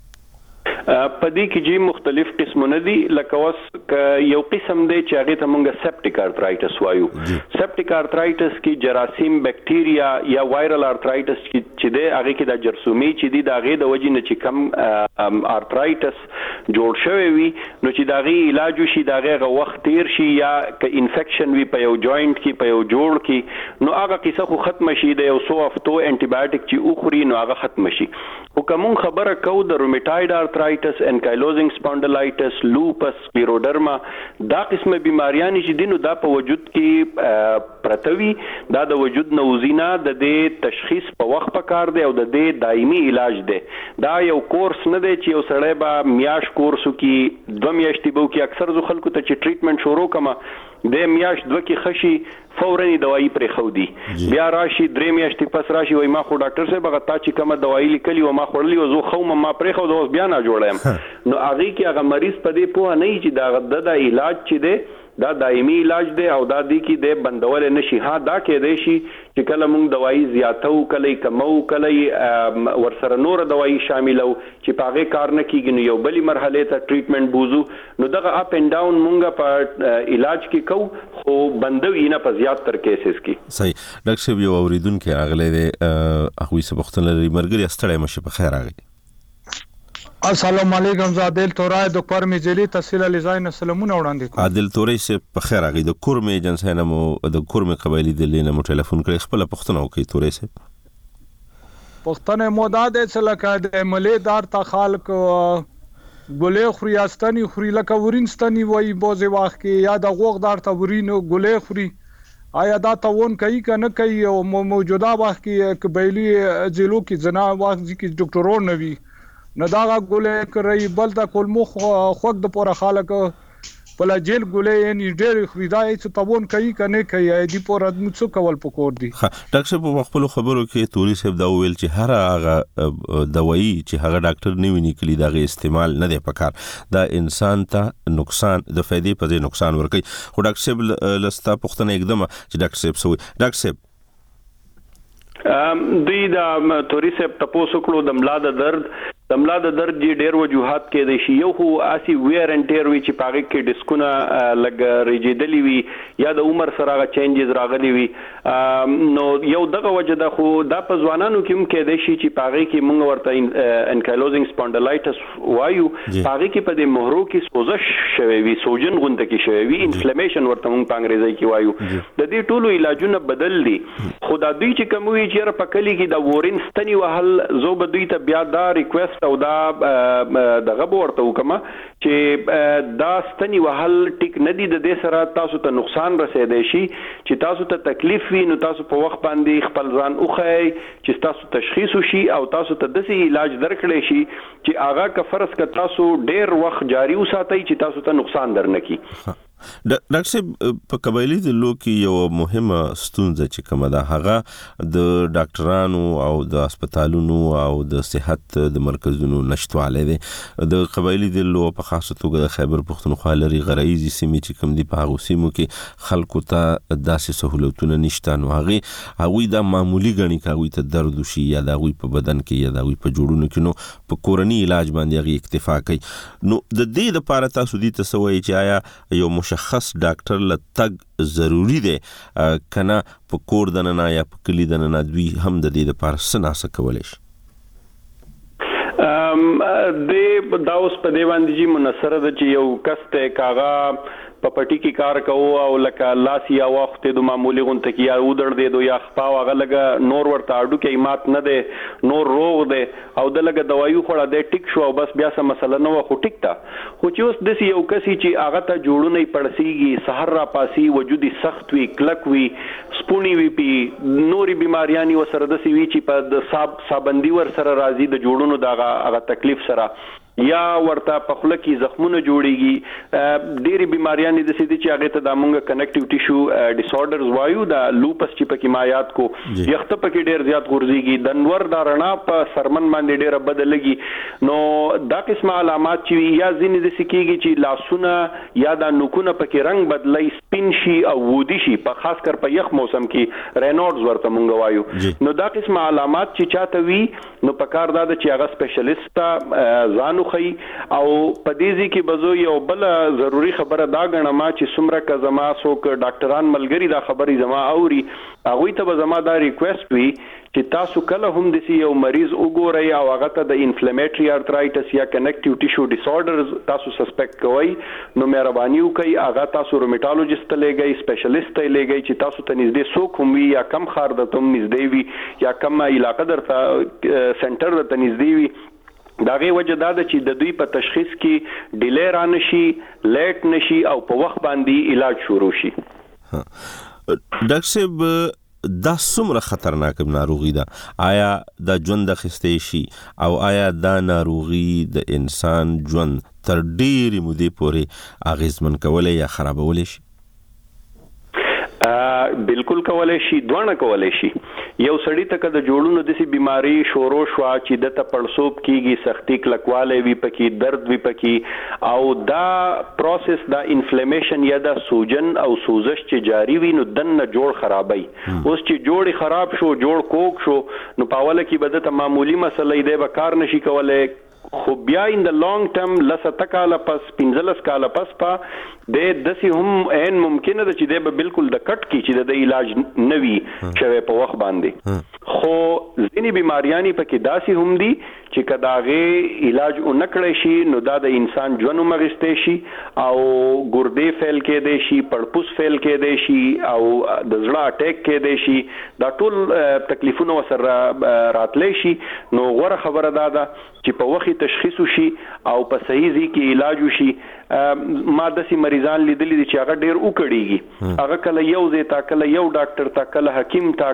پدې کې چې مختلف قسمونه دي لکه اوس یو قسم دی چې هغه ته مونږه سیپټیک ارترایټس وایو. سیپټیک ارترایټس کې جراثیم بکټیریا یا وایرل ارترایټس چې دی هغه کې د جرثومي چې دی د هغه د وجې نه چې کم ارترایټس جوړ شوی وي نو چې د هغه علاج شي د هغه وخت تیر شي یا ک انفیکشن وي په یو جوینټ کې په یو جوړ کې نو هغه کیسه خو ختم شي د یو سو هفتو انټي بایوټیک چې اخري نو هغه ختم شي. او کوم خبره کو د روماتوید ارترایټس انکایلوزینګ سپانډلایټس لوپس سکلیروډرما دا قسمه بیماریان چې دینو دا په وجود کې پرتوي دا د وجود نوزینا د دې تشخیص په وخت پکار دی او د دې دایمي علاج دی. دا یو کورس نه دی چې یو سړی به میاش کورسو کې دوه میاشتې به کې اکثر زو خلکو ته چې ټریټمنټ شروع کما د میاش دوه کې خشي فوري دوايي پرې خو دي بیا راشي درې میاشتې پس راشي وای ما خو ډاکټر صاحب هغه تا چې کومه دوايي لیکلی و ما خورلی و زه خو ما پرې خو اوس بیا نه جوړم نو هغه کې هغه مریض په دې پوه نه چې دا د علاج چې دی دا دایمي علاج دی او دا دی کې د بندول نشي. ها دا کې دی شي چې کله موږ دوايي زیاتو کله کمو کله ورسره نور دوايي شاملو چې پاغه کار نه کیږي نو یو بلی مرحله ته ټریټمنټ بوزو نو دغه اپ اند ډاون موږ په علاج کې کو خو بندوي نه په زیات تر کیسز کې. صحیح ډاکټر صاحب یو اوریدونکو راغلی دی هغه څه بختل لري مرګري استړی مشه په خیر راغی. السلام علیکم زادل تورای د کورمې جلی تحصیل لزاین سلامونه وړاندې کوم. عادل تورای سه په خیر راغی د کورمې ایجنسی نه مو د کورمې قبایلی د لینه مو ټلیفون کړی خپل پښتنه وکي تورای سه پښتنه مودا د څلکه د ملې دار تا خالق ګولې خوري استنی خوري لکه ورینستنی وای بوزي واخ کې یا د غوغ دار تا ورینو ګولې خوري آیا دا تاون کوي کنه کوي او موجوده واخ کې قبایلی جلو کې جنا واخ کې ډاکټرون نوي نه دا ګولې کوي بل دا کول مخ خوګ د پوره خلک بل جیل ګولې نه ډېر خریدای چې تاون کوي کنه کوي دی پوره څه کول پکور دي. ډاکټر صاحب خپل خبرو کې توري صاحب دا ویل چې هر هغه دوايي چې هغه ډاکټر نیو نیکلی دا غي استعمال نه دی پکار دا انسان ته نقصان د فائدې په ځای نقصان ورکوي. خو ډاکټر صاحب لستا پښتنه एकदम چې ډاکټر صاحب سوي ډاکټر صاحب دوی دا توري صاحب تاسو کړو د ملا د درد د ملا د درد دی ډېر وجوهات کې د شی یو خو اسی ویر ان ټیر وی چې پاګه کې ډیسکونه لګ ریجیدلی وی یا د عمر سره غا چینجز راغلی وی نو یو دغه وجه د خو د په ځوانانو کې هم کې د شی چې پاګه کې مونږ ورته انکایلوزینګ سپانډلایټس وایو پاګه کې په د مهرو کې سوزش شوی وی سوجن غونډه کې شوی وی انفلیمیشن ورته مونږ په انګریزي کې وایو د دې ټولو علاجونه بدل دي. خدا دوی چې کوموي چې په کلی کې د وورین ستنی وهل زو بدوی ته بیا دا ریکوست او دا دغه ورته وکما چې دا ستنی وهل ټیک ندی د دې سره تاسو ته نقصان رسیدای شي چې تاسو ته تکلیف وي نو تاسو په وخت باندې خپل ځان اوخی چې تاسو تشخیص وشي او تاسو ته دسي علاج درکړي شي چې هغه که فرض ک تاسو ډیر وخت جاری وساتئ چې تاسو ته نقصان درنکي. ډاکټر صاحب په قبایلی د لو کې یو مهمه ستونزه چې کومه ده هغه د ډاکټرانو او د هسپتالونو او د صحت د مرکزونو نشټواله دي. د قبایلی د لو په خاصه توګه د خیبر پښتونخوا لري غرایزي سیمې چې کوم دي په هغه سیمو کې خلکو ته داسې سہولتونه نشته نو هغه هغه د معمولی غني کاوي ته درد شي یا د هغه په بدن کې یا د هغه په جوړونو کې نو په کورنی علاج باندې هغه اکتفا کوي. نو د دې لپاره تاسو دې تسوي چې آیا یو مشخص ډاکټر لتګ ضروری دی کنه په کور دننه یا په کلی دننه دوی هم د دې لپاره سناسه کولای شي؟ د دا اوس په دی باندې چې منصره د چې یو کس ته کاغه په پټی کې کار کوو او لکه لاس یا وخت د معمولی غونته کې یا ودړ دی دو یا خپاو هغه لګه نور ورته اډو کې مات نه دی نور روغ دی او د لګه دوايو خوړه دی ټیک شو او بس بیا څه مسله نه و خو ټیک تا خو چې اوس د یو کسي چې هغه ته جوړونه پړسیږي سحر را پاسي وجودي سخت وي کلک وي سپونی وي پی نوري بیماریانی وسره د سی وی چې په د صاب صابندي ور سره راځي د جوړونو دغه هغه تکلیف سره یا ورته په خله کې زخمونه جوړيږي ډېری بیماریانې د سې چې هغه ته د مونږه کنیکټیو ټیشو ډیس اورډرز وایو د لوپس چې پکې مایات کو یخته پکې ډېر زیات غورځيږي د نور د رڼا په سرمن باندې ډېر بدلږي نو دا قسمه علامات چې یا ځینې د سکیږي چې لاسونه یا د نوکونه پکې رنگ بدلای سپین شي او وودي شي په خاص کر په یخ موسم کې رینوډز ورته مونږ وایو نو دا قسمه علامات چې چاته وي نو پکار دا چې هغه سپیشلیست ځانو خي او پدیزي کې بزو یو بل ضروری خبره دا غنما چې سمره کا زما سوک ډاکټران ملګری دا خبري زما اوري هغه ته زما دا ریکوست وی چې تاسو کله هم د یو مریض وګورئ او هغه ته د انفلیمیټری ارترایټس یا کنیکټیو ټیشو ډیس اورډرز تاسو سسپیکټ کوئ نو مهرباني وکړئ هغه تاسو روماتولوژیست ته لګئ سپیشلیست ته لګئ چې تاسو ته نږدې څوک هم وي یا کم خار د تم نږدې وي یا کم علاقه درته سنټر درته نږدې وي داغه وجه دا د چې د دوی په تشخیص کې ډیلی را نشي لیټ نشي او په وخت باندې علاج شروع شي. ډاکټر صاحب دا څومره خطرناک ناروغي ده آیا دا ژوند خستې شي او آیا دا ناروغي د انسان ژوند تر ډېرې مودې پورې اغیزمن کولای یا خرابولی شي؟ بالکل کولای شي دوانه کولای شي یو سړی ته د جوړونو د سي بيماري شورو شوا چې د تپړسوب کیږي سختي کلکواله وي پکې درد وي پکې او دا پروسس دا انفلیمیشن یا دا سوجن او سوزش چې جاری وي نو دنه جوړ خرابای اوس چې جوړ خراب شو جوړ کوک شو نو پاوله کې بده ته معمولی مسله دی به کار نشي کولای خو بیا ان د لانګ ټرم لسه تکاله پس پنځلس کاله پس پا د دسي هم ان ممکنه ده چې د به بالکل د کټ کی چې د علاج نوي شوی په وخت باندې خو ځینې بیماریانی پکې داسي هم دي چې کداغه علاج اونکړې شي نو دا د انسان ژوند مغستې شي او ګردې فیل کې دی شي پړپوس فیل کې دی شي او د زړه اٹیک کې دی شي دا ټول تکلیفونه وسره راتلې شي نو غوړه خبره ده چې په وخت تشخیص شي او په صحیح ځای کې علاج وشي ما داسې مریضان لیدلي دي چې هغه ډېر وکړيږي هغه کله یو ځای تا کله یو ډاکټر تا کله حکیم تا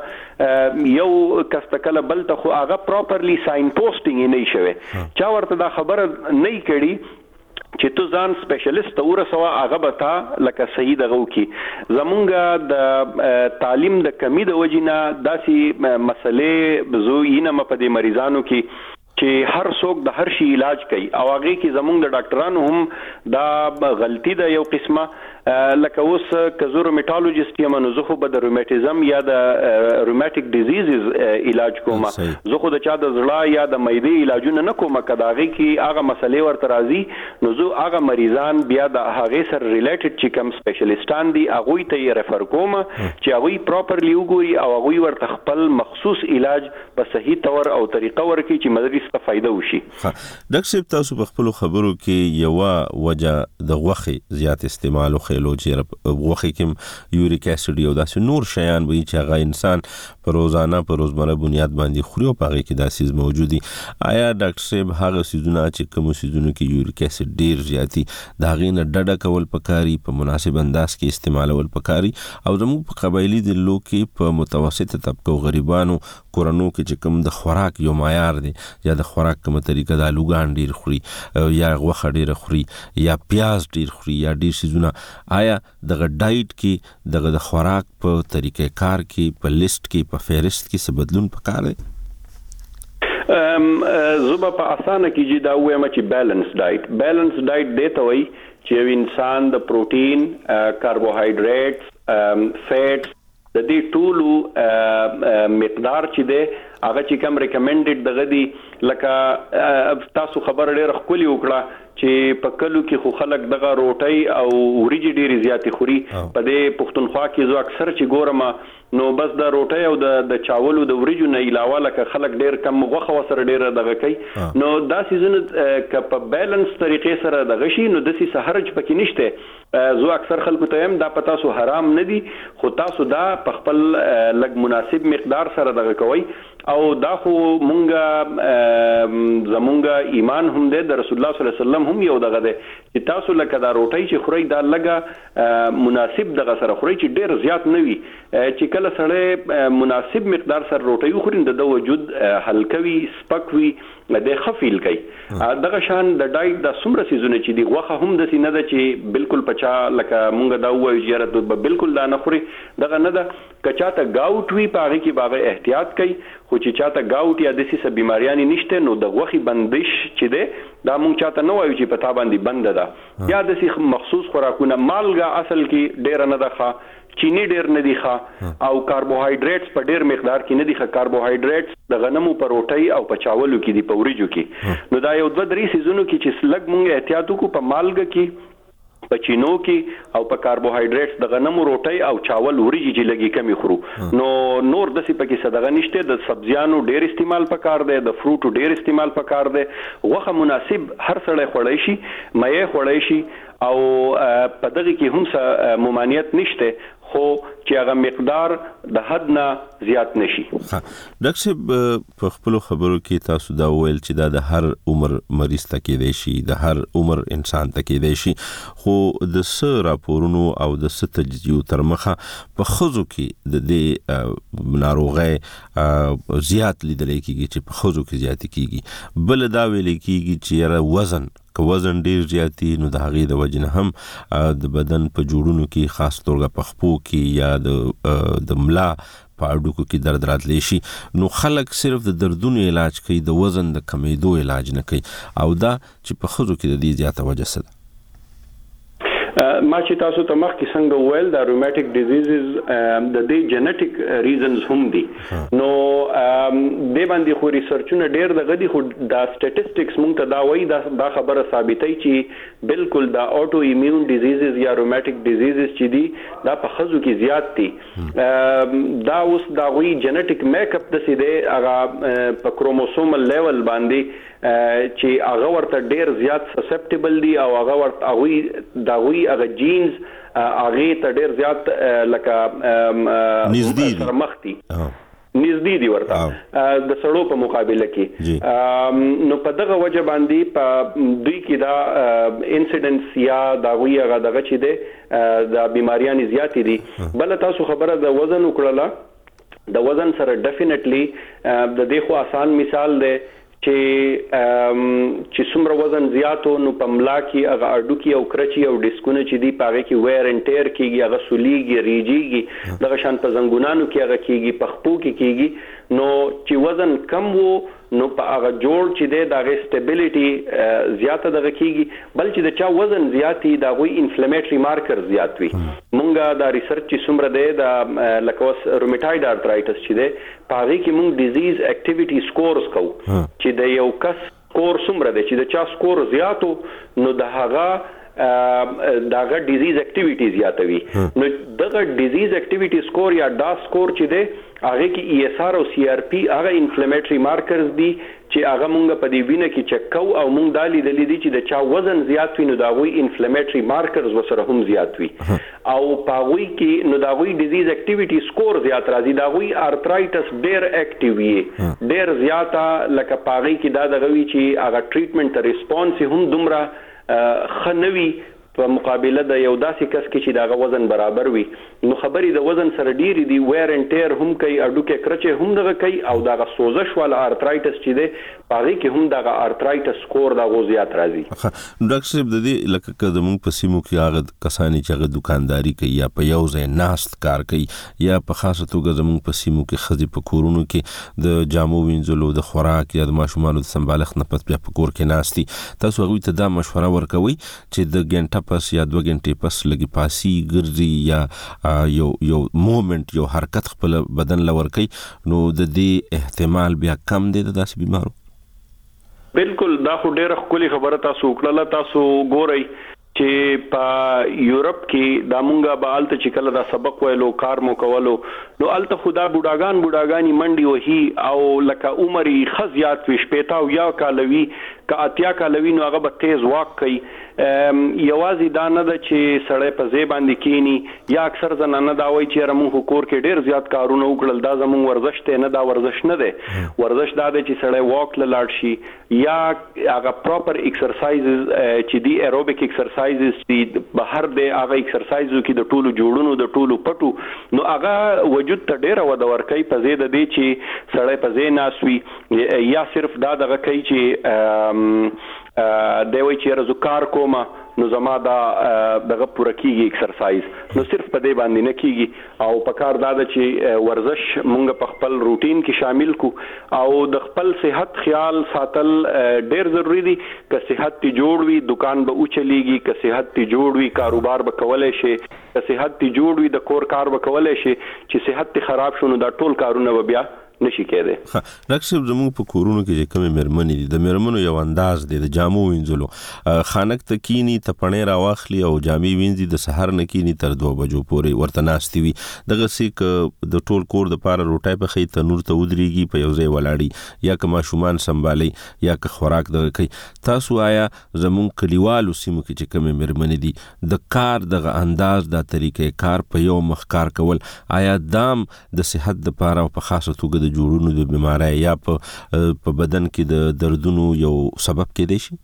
کله یو کس تا کله بل ته خو هغه پراپرلی ساين پوسټینګ نه شوی چا ورته دا خبره نه کړي چې تو ځان سپیشلیست ته ورسوه هغه به تا لکه صحیح دغه وکي زمونږ د تعلیم د کمی د وجنه داسې مسلې زو ینه په دې مریضانو کې چې هر څوک د هر شي علاج کوي او هغه کې زمونږ د ډاکټرانو هم دا غلطي ده یو قسمه لکه اوس که روماتولوژیست یم نو زه خو به د روماتیزم یا د روماتیک ډیزیزز علاج کوم زه خو د چا د زړه یا د معدې علاجونه نه کوم کدا هغه کې هغه مسلې ورته راځي نو زه هغه مریضان بیا د هغه سره ریلیټډ چې کوم سپیشلیستان دي هغه ته یې ریفر کوم چې هغه پراپرلی وګوري او هغه ورته خپل مخصوص علاج په صحیح تور او طریقه ورکړي چې مریض ته فائدہ وشي. ډاکټر صاحب تاسو په خپل خبرو کې یو وجه د غوښې زیات استعمال خو لو چې غوښې کې یوریک اسید او داسې نور شیان وي چې هغه انسان په روزانه په روزمره بنیاد باندې خوري او په هغه کې داسې موجودي آیا ډاکټر صاحب هغه سيزونه چې کوم سيزونه کې یوریک اسید ډیر زیاتی دا غینه ډډه کول پکاري په مناسب انداز کې استعمالول پکاري او زموږ په قبایلی د لوکي په متوسطه طبقه او غریبانو کورونو کې چې کوم د خوراک یو معیار دی یا د خوراک کومه طریقه د لوګان ډیر خوري یا غوښه ډیر خوري یا پیاز ډیر خوري یا ډیر سيزونه آیا دغه ډایټ کې دغه د خوراک په طریقې کار کې په لیست کې په فهرست کې څه بدلون پکار دی؟ ام زوبا په اسانه کې چې دا وایم چې بیلانس ډایټ بیلانس ډایټ دیته وي چې انسان د پروتین کاربوهایډریټس فیټس د دې ټولو مقدار چې دی هغه چې کوم ریکمندډ دغه دی لکه تاسو خبر ډېر خولي وکړه چې په کلو کې خو خلک دغه روټي او وریجې ډېری زیاتې خوري په دې پښتونخوا کې زو اکثر چې ګورم نو بس د روټي او د د چاولو د وریجو نه علاوه لکه خلک ډېر کم غوښه وسره ډېر دغه کوي نو دا سيزونه ک په بیلانس طریقې سره دغه شي نو د سي سحرج پکې نشته زو اکثر خلکو ته هم دا پتا سو حرام نه دي خو تاسو دا په خپل لګ مناسب مقدار سره دغه کوي او دا خو مونږه زمونږه ایمان هم دی د رسول الله صلی الله علیه وسلم هم یو دغه دی چې تاسو لکه دا روټي چې خوري دا لګه مناسب دغه سره خوري چې ډېر زیات نه وي چې کله سره مناسب مقدار سره روټي خوري د وجود هلکوي سپکوي د خفیل کوي دغه شان د ډایټ د سمره سيزونه چې دی غوخه هم د سینه ده چې بالکل پچا لکه مونږ دا وایو چې یاره د بالکل دا نه خوري دغه نه ده کچاته گاوټ وی پاغي کې باغ احتیاط کوي خو چې چاته گاوټ یا د سیسه بیماریانی نشته نو د غوخي بندش چې ده دا مونږ چاته نه وایو چې پتا باندې بند ده یا د سیخ مخصوص خوراکونه مالګه اصل کې ډیر نه ده چینی ډیر نه دی ښه او کاربوهایډریټس په ډیر مقدار کې نه دی ښه کاربوهایډریټس د غنمو پر روټي او په چاولو کې دی په وریجو کې نو دا یو دوه درې سيزونو کې چې لږ مونږ احتیاط وکړو په مالګه کې په چینو کې او په کاربوهایډریټس د غنمو روټي او چاول وریجې چې لګي کمی خورو نو نور د سي پکې صدقه نشته د سبزیانو ډیر استعمال پکار دی د فروټو ډیر استعمال پکار دی غوخه مناسب هر سړی خوړی شي مې خوړی شي او په دغه کې هم ممانعت نشته خو چې هغه مقدار د حد نه زیات نشي. ډاکټر صاحب په خپل خبرو کې تاسو دا ویل چې دا د هر عمر مریض ته کېدای شي د هر عمر انسان ته کېدای شي خو د س راپورونو او د س تجزیو تر مخه په خزو کې د دې ناروغي زیات لیدل کېږي چې په خزو کې زیات کېږي بل دا ویل کېږي چې وزن که وزن ډیر زیاتی نو د هغې د وجنه هم د بدن په جوړونو کې خاص توګه په خپو کې یا د د ملا په اډوکو کې درد راتلی شي نو خلک صرف د دردونو علاج کوي د وزن د کمیدو علاج نه کوي او دا چې په خزو کې د دې زیاته وجه څه ده ما چې تاسو ته مخکې څنګه ویل دا روماتیک ډیزیزز د دې جنټیک ریزنز هم دي نو د باندې خو ریسرچونه ډېر د غدي خو دا سټټیسټکس مونږ ته دا وایي دا خبره ثابتوي چې بالکل دا اټو ایمیون ډیزیزز یا روماتیک ډیزیزز چې دي دا په خزو کې زیات دي دا اوس دا وی جنټیک میک اپ د سي دي هغه په کروموسومل لیول باندې چې هغه ورته ډیر زیات سسپټیبل دي او هغه ورته هغه داوی هغه جینز هغه ته ډیر زیات لکه نږدې مختی نږدې دي ورته د سړو په مقابله کې نو په دغه وجه باندې په دوی کې دا انسیډنس یا داوی هغه دغه چې ده د بیماریان زیات دي بل تاسو خبره د وزن وکړه د وزن سره ډیفینیټلی د دې خو آسان مثال ده چې چې څومره وزن زیاتو نو په ملا کې هغه اډوکی او کرچی او ډیسکونه چې دی پاره کې ویر ان ټیر کېږي هغه سولېږي ریږي دغه شان په زنګونانو کې هغه کېږي په خپو کې کېږي نو چې وزن کم وو نو په هغه جوړ چې دی د هغې سټیبلیټي زیاته دغه کېږي بل چې د چا وزن زیاتي د هغوی انفلمیټري مارکر زیات وي مونږ دا ریسرچ چې څومره دی د لکه اوس رومیټاید ارترایټس چې دی په هغې کې مونږ ډیزیز اکټیویټي سکورز کوو چې د یو کس سکور څومره دی چې د چا سکور زیاتو نو د هغه دغه ډیزیز اکټیویټي زیاتوي نو دغه ډیزیز اکټیویټي سکور یا ډا سکور چې دی هغه کې ای اس آر او سی آر پی هغه انفلمیټري مارکرز دي چې هغه مونږ په دې وینه کې چک کوو او مونږ دا لیدلې دي چې د چا وزن زیات وي نو دا غوي انفلمیټري مارکرز وسره هم زیات وي او په غوي کې نو دا غوي ډیزیز اکټیویټي سکور زیات راځي دا غوي ارترایټس ډیر اکټیو وي ډیر زیاته لکه پاغي کې دا دغوي چې هغه ټریټمنټ ته ریسپانس هم دومره خنوي په مقابله د یو داسې کس کې چې داغه وزن برابر وي نو خبرې د وزن سره ډیری دی ویر ان ټیر هم کوي اډوکه کرچه هم دغه کوي او دغه سوزش والا ارترایټس چې دی پاغي کې هم دغه ارترایټس سکور د غوزیات راځي ډاکټر صاحب د دې لکه کده موږ په سیمو کې هغه کسانی چې هغه دکانداري کوي یا په یو ځای ناست کار کوي یا په خاصه توګه زموږ په سیمو کې خزي په کورونو کې د جامو وینځلو د خوراک یا د ماشومانو د سمبالښت نه پس بیا په کور کې ناستي تاسو هغه ته دا مشوره ورکوي چې د ګنټه پس یا دو غنټې پس لګي پاسي ګرځي یا یو یو موومنت یو حرکت خپل بدن لور کوي نو د دې احتمال بیا کم دی د داسې بیمارو بالکل دا خو ډیره ښکلې خبره تاسو وکړه. تاسو ګورئ چې په یورپ کې د مونږه به الته چې کله دا سبق ویلو کار مو کولو نو الته خدا بوډاګان بوډاګانی منډي وهي او لکه عمر یې خزيات وي شپېتا او یا کالوي کا اتیا کالوي نو هغه به تیز واک کوي. یوازې دا نه ده چې سړی په ځای باندې کینی یا اکثر زنانه دا وایي چې رمو کور کې ډیر زیات کارونه وکړل دا زموږ ورزش ته نه دا ورزش نه ده. ورزش دا ده چې سړی واک لاړ شي یا هغه پراپر ایکسرسایزز چې دی ایروبیک ایکسرسایزز چې بهر دی هغه ایکسرسایزو کې د ټولو جوړونو د ټولو پټو نو هغه وجود ته ډیره وده ورکوي په ځای د دې چې سړی په ځای ناست وي یا صرف دا دغه کوي چې دی وایي چې رزو کار کومه نو زما دا دغه پوره کیږي ایکسرسایز نو صرف په دې باندې نه کیږي او په کار دا ده چې ورزش مونږ په خپل روټین کې شامل کو او د خپل صحت خیال ساتل ډیر ضروری دي. که صحت تی جوړ وي دکان به او چلیږي, که صحت تی جوړ وي کاروبار به کولای شي, که صحت تی جوړ وي د کور کار به کولای شي. چې صحت تی خراب شونه دا ټول کارونه به بیا نشي کېده. ها رکشب زموږ په کورونو کې چې کومې مرمنې دي د مرمنو یو انداز دی د جامو وینځلو خانک ته کینی ته پڼې راواخلي او جامې وینځي د سحر نه کینی تر دوه بجو پورې ورته ناستې وي دغه سیک د ټول کور د پاره روټای په خې تنور ته ودرېږي په یو ځای ولاړی یا که ماشومان سنبالي یا که خوراک دغه کوي. تاسو آیا زموږ کلیوالو سیمو کې چې کومې مرمنې دي د کار دغه انداز دا طریقې کار په یو مخ کار کول آیا دام د صحت د پاره او په خاصه توګه جوړونو د بیماری یا په بدن کې د دردونو یو سبب کېدای شي؟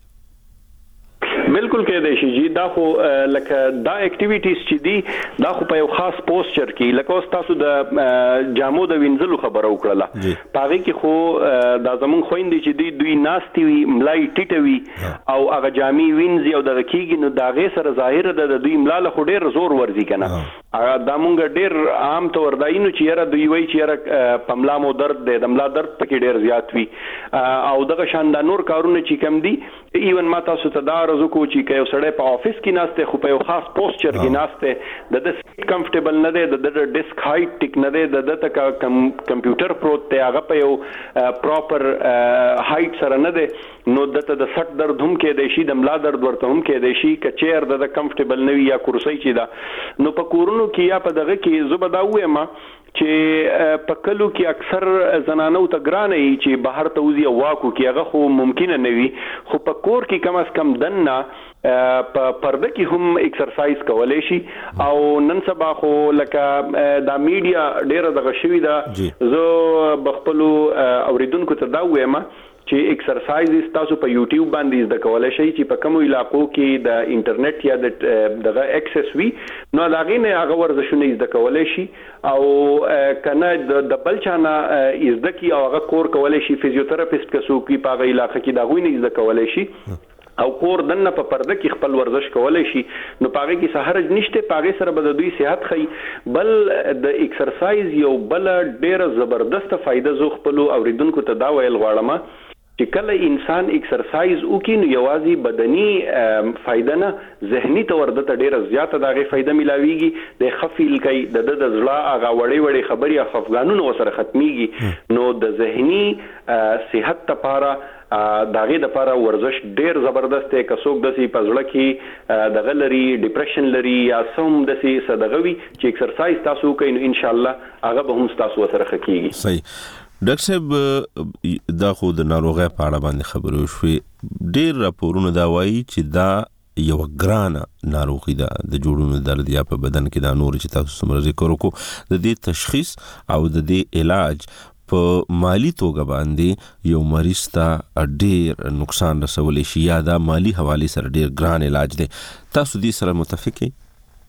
بالکل کېدای شي جی. دا خو لکه دا اکټیویټیز چې دي دا خو په یو خاص پوسچر کې لکه اوس تاسو د جامو د وینځلو خبره وکړه پاره کې خو دا زمون خويندې چې دی دوی ناستي وي ملای ټیټوي او هغه جامې وینځي او د کېږي نو دا غي سره ظاهر ده د دوی ملاله خو ډیر زور ورځي کنه. دا مونږ ډیر عام تور داینو چې یاره دوی وایي چې یاره پملا مو درد دی د ملا درد پکې ډیر زیات وي او دغه شان د نور کارونه چې کم دي ایون ما تاسو ته دا رزو کو چې یو سړی په افیس کې ناشته خو په یو خاص پوسچر کې ناشته د د سیټ کمفورټیبل نه دی د د ډیسک هایټ ټیک نه دی د د تک کمپیوټر پروت دی هغه په یو پراپر هایټ سره نه دی نو دته د سټ درد هم کې دی شي د ملا درد ورته هم کې دی شي ک چیر د کمفورټیبل نه وي یا کرسي چې دا نو په کورونو کې یا په دغه کې زبدا وې ما چې په کلو کې اکثر زنانو ته ګرانه ای چې بهر ته وزي واکو کې هغه خو ممکن نه وي خو په کور کې کم از کم دنه په پرده کې هم ایکسرسایز کولای شي او نن سبا خو لکه دا میډیا ډیره دغه شوی دا زه بخپلو اوریدونکو ته دا وایم چې ایکسرسایز تاسو په یوټیوب باندې د کولای شي چې په کومو علاقو کې د انټرنیټ یا د دغه اکسس وي نو لاغې نه هغه ورزشونه د کولای شي او کنه د بلچانه از د کی او هغه کور کولای شي فزیوتراپیست کسو کې په هغه علاقې کې دا غوینه د کولای شي او کور دنه په پرده کې خپل ورزش کولای شي نو پاره کې سحرج نشته پاره سره به د دوی صحت خي بل د ایکسرسایز یو بل ډیره زبردست فائدہ زو خپل اوریدونکو ته دا ویل غواړم چې کله انسان ایکسرسایز وکړي نو یوازې بدني فائدہ نه ذهني تور د ډیره زیاته دغه فائدہ ملاويږي د خفیل کوي د د ځړه هغه وړي وړي خبري افغانونو سره ختميږي نو د ذهني صحت لپاره داغه د لپاره ورزش ډیر زبردست دی که څوک د سي پزړه کې د غلري ډیپریشن لري یا سم د سي صدغوي چې ایکسرسایز تاسو کوئ نو ان شاء الله هغه به هم تاسو سره خکېږي. صحیح ډاکټر صاحب دا خو د ناروغي په اړه باندې خبرو شوې ډیر راپورونه دا وایي چې دا یو ګرانه ناروغي ده د جوړونو درد یا په بدن کې دا نور چې تاسو سمره ذکر وکړو د دې تشخیص او د دې علاج په مالی توګه باندې یو مریض ته ډیر نقصان رسولی شي یا دا مالی حواله سره ډیر ګران علاج دی تاسو دې سره متفق یې؟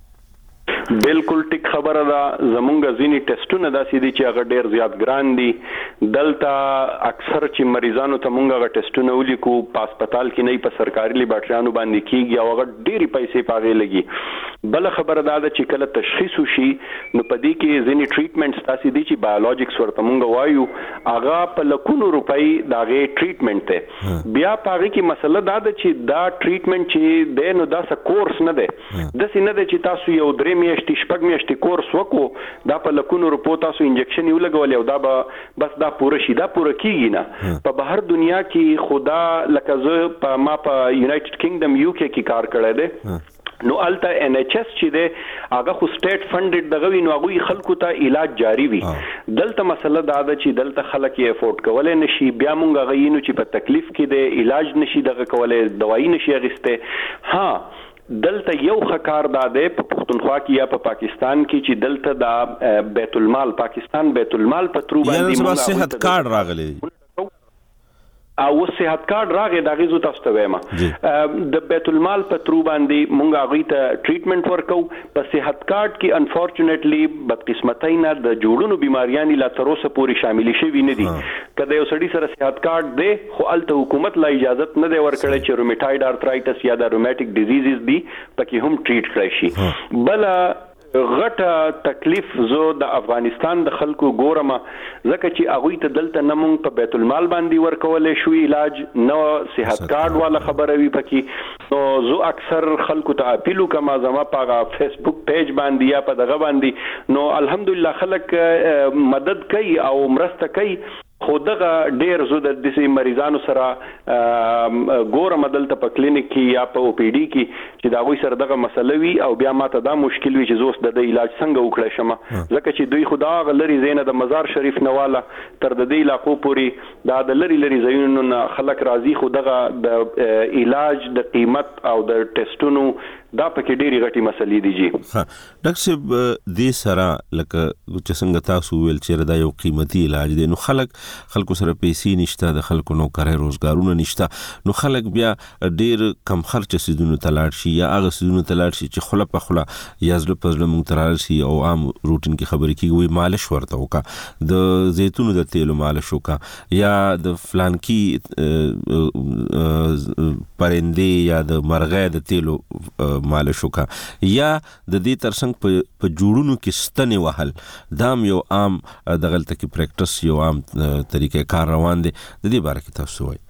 بالکل ټیک خبره ده زمونږ ځینی ټیسټونه داسې دي چې هغه ډیر زیات ګران دي دلته اکثر چې مریضانو ته مونږ هغه ټیسټونه ولیکو په هسپتال کې نه په سرکاري لیبارټریانو باندې کیږي او هغه ډېری پیسې پاغې لګي بل خبره ده چې کله تشخیص وشي نو په دې کې ځینی ټریټمنټس داسې دي چې بایولوژیکس ورته مونږ وایو هغه په لکونو روپۍ داغه ټریټمنټ ته بیا پاغې کې مسله دا ده چې دا ټریټمنټ چې د نو دا څه کورس نه ده د سینه ده چې تاسو یو درې میاشتې شپږ میاشتې کورس وکړو دا په لکونو روپو تاسو انجکشن یو لګولې او دا به بس دا پوره شي دا پوره کیږي نه په بهر دنیا کې خدا لکه زه په ما په یونایټډ کینګډم یو کې کې کار کړی دی نو الته ان ایچ اس چې دی هغه خو سټیټ فندډ دغه وی نو هغه خلکو ته علاج جاری وي دلته مسله دا ده چې دلته خلک یې افورد کولای نشي بیا مونږ غوینو چې په تکلیف کې دی علاج نشي دغه کولای دوايي نشي اغسته ها دلته یو خکار داده په پښتونخوا کې یا په پاکستان کې چې دلته دا بیت المال پاکستان بیت المال په ترو باندې یعنی صحت کارت راغلی او صحت کارت راغی دا غیزو تاسو ته وایم د بیت المال په ترو باندې مونږ هغه ته ټریټمنټ ورکو په صحت کارت کې انفورچونټلی بدقسمتۍ نه د جوړونو بیماریانې لا تر اوسه پورې شامل شوي نه دي کله یو سړی سره صحت کارت دی خو الته حکومت لا اجازه نه دی ورکړی چې روماتویډ ارترایټس یا د روماتیک ډیزیزز دي پکې هم ټریټ کړی شي بل غټه تکلیف زو د افغانستان د خلکو ګورم ځکه چې هغه ته دلته نمون په بیت المال باندې ورکولې شو علاج نو صحت کارت والا خبره وی پکې نو زو اکثر خلکو ته اپیلو کما زما په فیسبوک پیج باندې یا په دغه باندې نو الحمدلله خلک مدد کوي او مرسته کوي خو دغه ډیر زو د دې مریضانو سره ګورم دلته په کلینیک کې یا په او پی ډي کې چې دا غوي سره دغه مسله وي او بیا ماته دا مشکل وي چې زوس د علاج څنګه وکړم شم ځکه چې دوی خدا غلري زینه د مزار شریف نواله تر د دې علاقو پوری دا د لری لری زینونو خلک راضي خو دغه د علاج د قیمت او د ټیسټونو دا پکې ډېری غټي مسلې دي جی ها ډاکټر صاحب دې سره لکه چې څنګه تاسو ویل چې دا یو قیمتي علاج دی نو خلک خلکو سره پیسې نشته د خلکو نو کاري روزګارونه نشته نو خلک بیا ډېر کم خرچ سيزونو تلاړ شي یا هغه سيزونو تلاړ شي چې خله په خله یا زړه په زړه مونږ ترال شي او عام روټین کې خبرې کیږي وي مالش ورته وکا د زيتونو د تیلو مالش وکا یا د فلانکی پرندې یا د مرغې د تیلو مالش وکا یا د دې ترڅنګ په جوړونو کې ستنې وهل دام یو عام دغلت کې پریکټس یو عام طریقې کار روان دي د دې باره کې تاسو وایي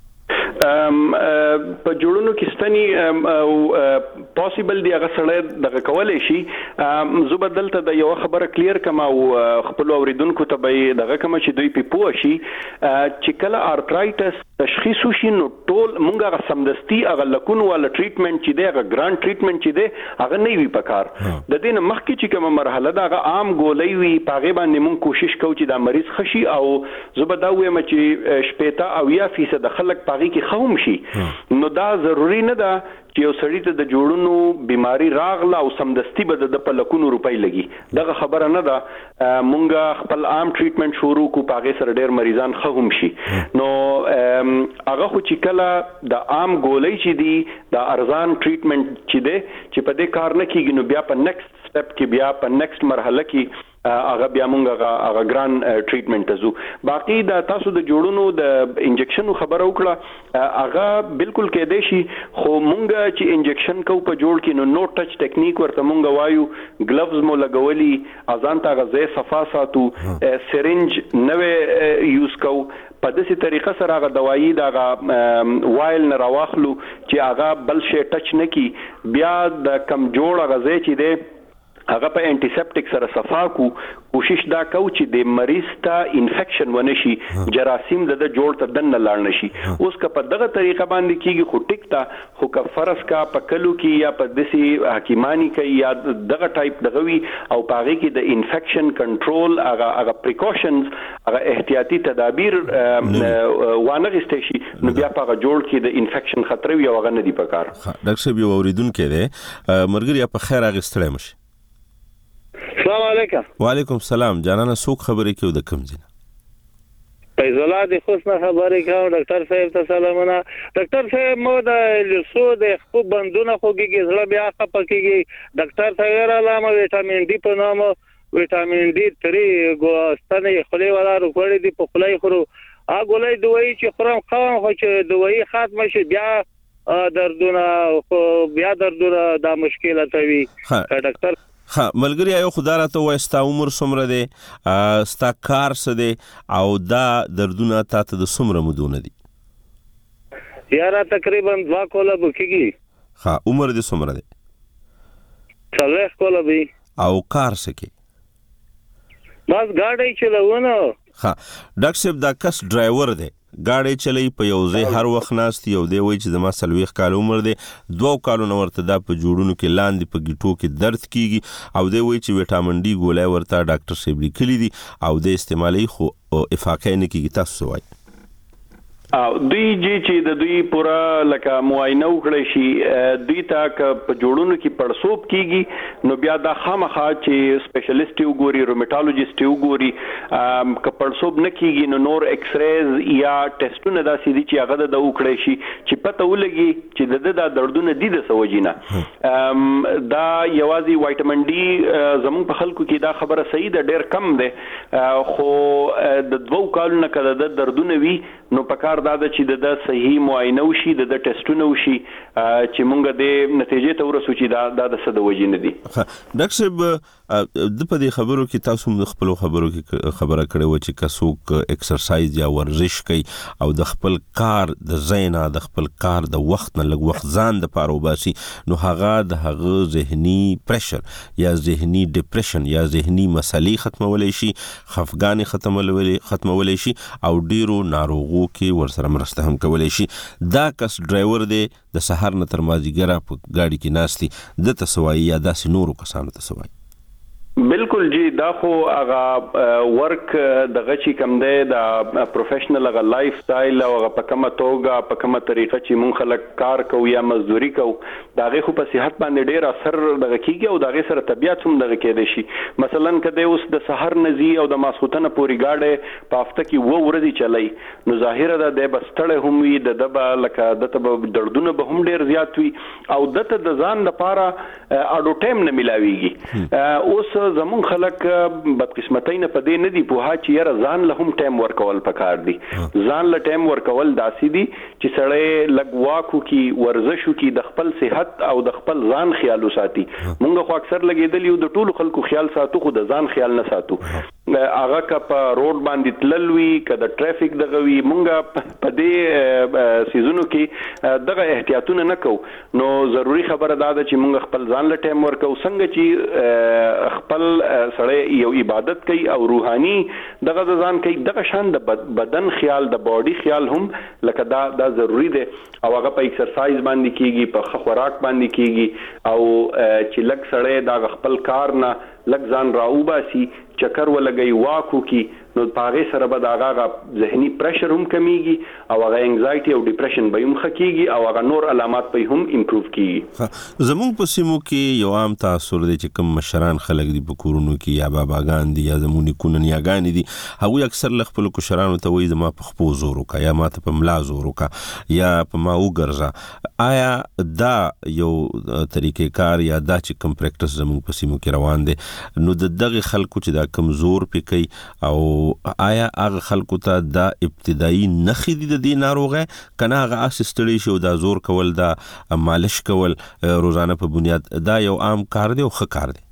په جوړونو کې ستنی او پوسیبل دی هغه سره دغه کولای شي زه بدلته د یو خبره کلیر کما او خپل اوریدونکو ته به دغه کما چې دوی په پوه شي چې کله ارترایټس تشخیص شي نو ټول مونږه هغه سمدستي هغه لکون ولا ټریټمنټ چې دی هغه ګرانډ ټریټمنټ چې دی هغه نه وي پکار د دې نه مخکې چې کومه مرحله دا هغه عام ګولۍ وي پاغه باندې مونږ کوشش کوو چې دا مریض خشي او زه به دا وایم چې شپږ او یا فیصد خلک پاغه کې خوم شي نو دا ضروری نه ده چې یو سړی ته د جوړونو بیماری راغله او سمدستي به د په لکونو روپۍ لګي دغه خبره نه ده مونږه خپل عام ټریټمنټ شروع کو پاغه سره ډېر مریضان خوم شي نو هغه خو چې کله د عام ګولۍ چې دی د ارزان ټریټمنټ چې دی چې په دې کار نه کیږي نو بیا په نیکسټ سټپ کې بیا په نیکسټ مرحله کې هغه بیا مونږه هغه ګران ټریټمنټ تزو باقی د تاسو د جوړونو د انجکشن خبره وکړه هغه بالکل کې دی شي خو مونږه چې انجکشن کو په جوړ کې نو نو ټچ ټیکنیک ورته مونږ وایو ګلوز مو لګولي اذان ته غزه صفا ساتو سرنج نوې یوز کو په داسې طریقه سره هغه دوايي دا وایل نه راواخلو چې هغه بل شي ټچ نکي بیا د کم جوړ غزه چې دی هغه په انټي سیپټیک سره صفا کو کوشش دا کو چې د مریض ته انفیکشن ونه شي جراثیم د جوړ ته دنه لاړ نشي اوس که په دغه طریقه باندې کیږي خو ټیک تا خو که فرض کا په کلو کې یا په دسي حکیمانی کې یا دغه ټایپ دغه وی او پاغي کې د انفیکشن کنټرول هغه هغه پریکاشنز هغه احتیاطي تدابیر وانه غستې شي نو بیا په جوړ کې د انفیکشن خطر وي او هغه نه دی پکار ډاکټر صاحب یو اوریدونکو دی مرګري په خیر اغستړی مش السلام علیکم وعلیکم السلام جانانه څوک خبرې کوي د کوم ځای فیض الله د خوشنه خبرې کوم ډاکټر صاحب ته سلامونه ډاکټر صاحب مو د لسو د خو بندونه خوږي زړه بیا خپکیږي ډاکټر صاحب علامه وټامین ډي په نامه وټامین ډي تری ګوستنې خولي ولا روړې دي په خولي خورو ا ګولې دوی چې خورم خام خو چې دوی ختم شي بیا دردونه بیا دردونه دا مشکله کوي ډاکټر ها ملګری یو خدای راته وای ستا عمر څومره دی ستا کار څه دی او دا دردونه تاسو د څومره مودونه دي یاره تقریبا دوا کوله بکیږي ها عمر دې څومره دی څلوېښت کاله وي. او کار سکی بس ګاډی چلونه. ها ډاکټر صاحب دا کس ډرایور دی ګاډی چلی په یو ځای هر وخت ناست یو دی وایي چې زما څلوېښت کاله عمر دی دوه کالونه ورته دا په جوړونو کې لاندې په ګیټو کې درد کیږي او دی وایي چې وټامین ډي ګولۍ ورته ډاکټر صاحب لیکلي دي او د استعمالي خو افاقه نه کیږي. تاسو وایي او دوی چې د دوی پورا لکه معاینه وکړي شي دوی ته په جوړونو کې پړسوب کیږي نو بیا دا خامخا چې سپیشلیست وګوري روماتولوژیست وګوري ک پړسوب نه کیږي نو نور ایکس ریز یا ټیسټونه دا سړي چې هغه د وکړي شي چې پته ولګي چې د د دردونه دي د سوجینا دا یوازي وټامین ډي زمون په خلکو کې دا خبره صحیح ده ډېر کم ده خو د دوه کالونو کده د دردونه وي نو پکار دا د چې د صحیح معاینه وشي د ټیسټونه وشي چې مونږ د نتیجې ته ورسو چې دا د څه د وجې نه دي. ډاکټر صاحب د په دې خبرو کې تاسو د خپل خبرو کې خبره کړې و چې کڅوک ایکسرسایز یا ورزش کوي او د خپل کار د زینا د خپل کار د وخت نه لږ وخت ځان د پاره وباسي نو هغه د هغه ذهني پریشر یا ذهني ډیپریشن یا ذهني مسلې ختمولای شي خفګان ختمولای ختمولای شي او ډیرو ناروغو کې ورسره مرسته هم کولای شي. دا کس ډرایور دی د سحر نه تر مازیګره په گاډي کې ناشتي د تسوي یا داسې نورو کسانو تسوي. بالکل جی دا خو هغه ورک دغه چې کم دی د پروفیشنل هغه لایف سټایل او هغه په کومه توګه په کومه طریقه چې مونږ خلک کار کوو یا مزدوري کوو دا غي خو په صحت باندې ډیر اثر دغه کیږي او دا غي سره طبيعت هم دغه کېد شي. مثلا کده اوس د سحر نزي او د ماسختنه پوری گاډه په هفته کې و ورځي چلای نو ظاهره ده د بستړې هم وي د دبا لکه د تب دردونه به هم ډیر زیات وي او دته د ځان لپاره اډو ټایم نه ملاويږي. اوس زمون خلک بدقسمتۍ نه پدې نه دی په ها چې یاره ځان له هم ټایم ورکول پکار دي. ځان له ټایم ورکول داسې دي چې سړی لګ واکو کی ورزشو کی د خپل صحت او د خپل ځان خیال وساتي. مونږ خو اکثر لګیدل یو د ټولو خلکو خیال ساتو خو د ځان خیال نه ساتو. هغه کا په روډ باندې تللوي کده ټرافیک دغه وی مونږ په دې سیزونو کې دغه احتیاطونه نکو نو ضروری خبره ده چې مونږ خپل ځان له ټایم ورکو څنګه چې خپل سړی یو عبادت کوي او روحاني دغه ځان کوي دغه شان د بدن خیال د باډي خیال هم لکه دا دا ضروری ده او هغه په ایکسرسایز باندې کیږي په خوراک باندې کیږي او چې لک سړی دا خپل کار نه لک ځان راوباسي چکر ولګي واکو کی نو پاغه سره به داغه ذهني پریشر هم کمیږي او هغه انزایټي او ډیپریشن به هم خکېږي او هغه نور علامات به هم امپروو کیږي. زموږ په سیمو کې یو عام تاثر دی چې کوم مشران خلک دي په کورونو کې یا باباګان دي یا زمونی کوننیاګان دي هغه اکثر ل خپل کوشرانو ته وایي زما په خپو زور وکا یا ماته په ملا زور وکا یا په ما وګرځا. آیا دا یو طریقې کار یا دا چې کوم پریکټس زموږ په سیمو کې روان دي نو د دغه خلکو چې دا کمزور پکې او آیا هغه خلکو ته دا ابتدایي نخې دي د دې ناروغه کنه هغه اسستړي شو دا زور کول دا مالش کول روزانه په بنیاد دا یو عام کار دی او ښه کار دی.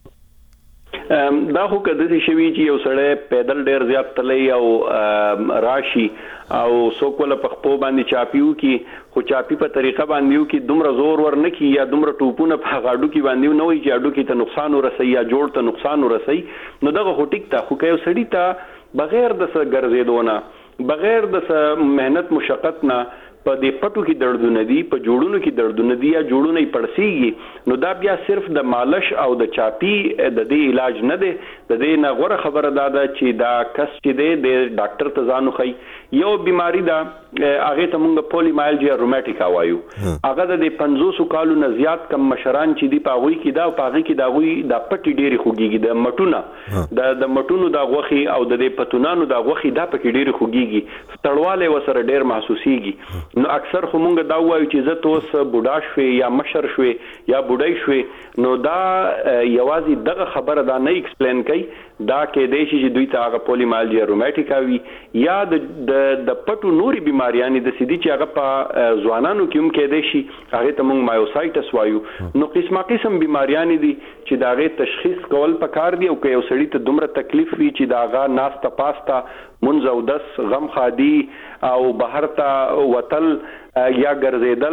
دا خو کده دي شوی چې یو سړی پیدل ډیر زیات تللی او راشي او څوک ول په خپل باندې چاپیو کې خو چاپی په طریقه باندې کې دومره زور ور نه کی یا دومره ټوپونه په غاډو کې باندې نه وي چې اډو کې ته نقصان ورسي یا جوړ ته نقصان ورسي نو دغه خو ټیک تا خو کې یو سړی ته بغیر د څه ګرځېدونه بغیر د څه مهنت مشقت نه په دې پټو کې دردونه دي په جوړونو کې دردونه دي یا جوړونه یې پړسیږي نو دا بیا صرف د مالش او د چاپی د دې علاج نه دی. د دې نه غوړه خبره ده چې دا کس چې دی د ډاکټر ته ځانو خي یو بیماری ده هغه ته مونږ پولیمایلجیا روماتیکا وایو. هغه د پنځوس کالو نه زیات کم مشران چې دی په غوي کې دا په غوي کې دا غوي د پټي ډېری خوږيږي د مټونه د د مټونو د غوخي او د پتونانو د غوخي دا پکې ډېری خوږيږي تړواله وسره ډېر محسوسيږي. نو اکثر خو مونږ دا وایو چې زه توس بوډا شوي یا مشر شوي یا بوډای شوي نو دا یوازې دغه خبره دا نه ایکسپلین کوي دا کې د شي چې دوی ته هغه پولیمایلجیا روماتیکا وي یا د د پټو نوري بیماریاں د سيدي چې هغه په ځوانانو کې هم کې د شي هغه ته مونږ مایوسایټس وایو. نو قسمه قسم بیماریاں دي چې دا غي تشخیص کول پکار دي او که یو سړی ته دومره تکلیف وي چې دا غا ناستا پاستا منځ او دس غم خادي او بهر ته وتل یا ګرځیدل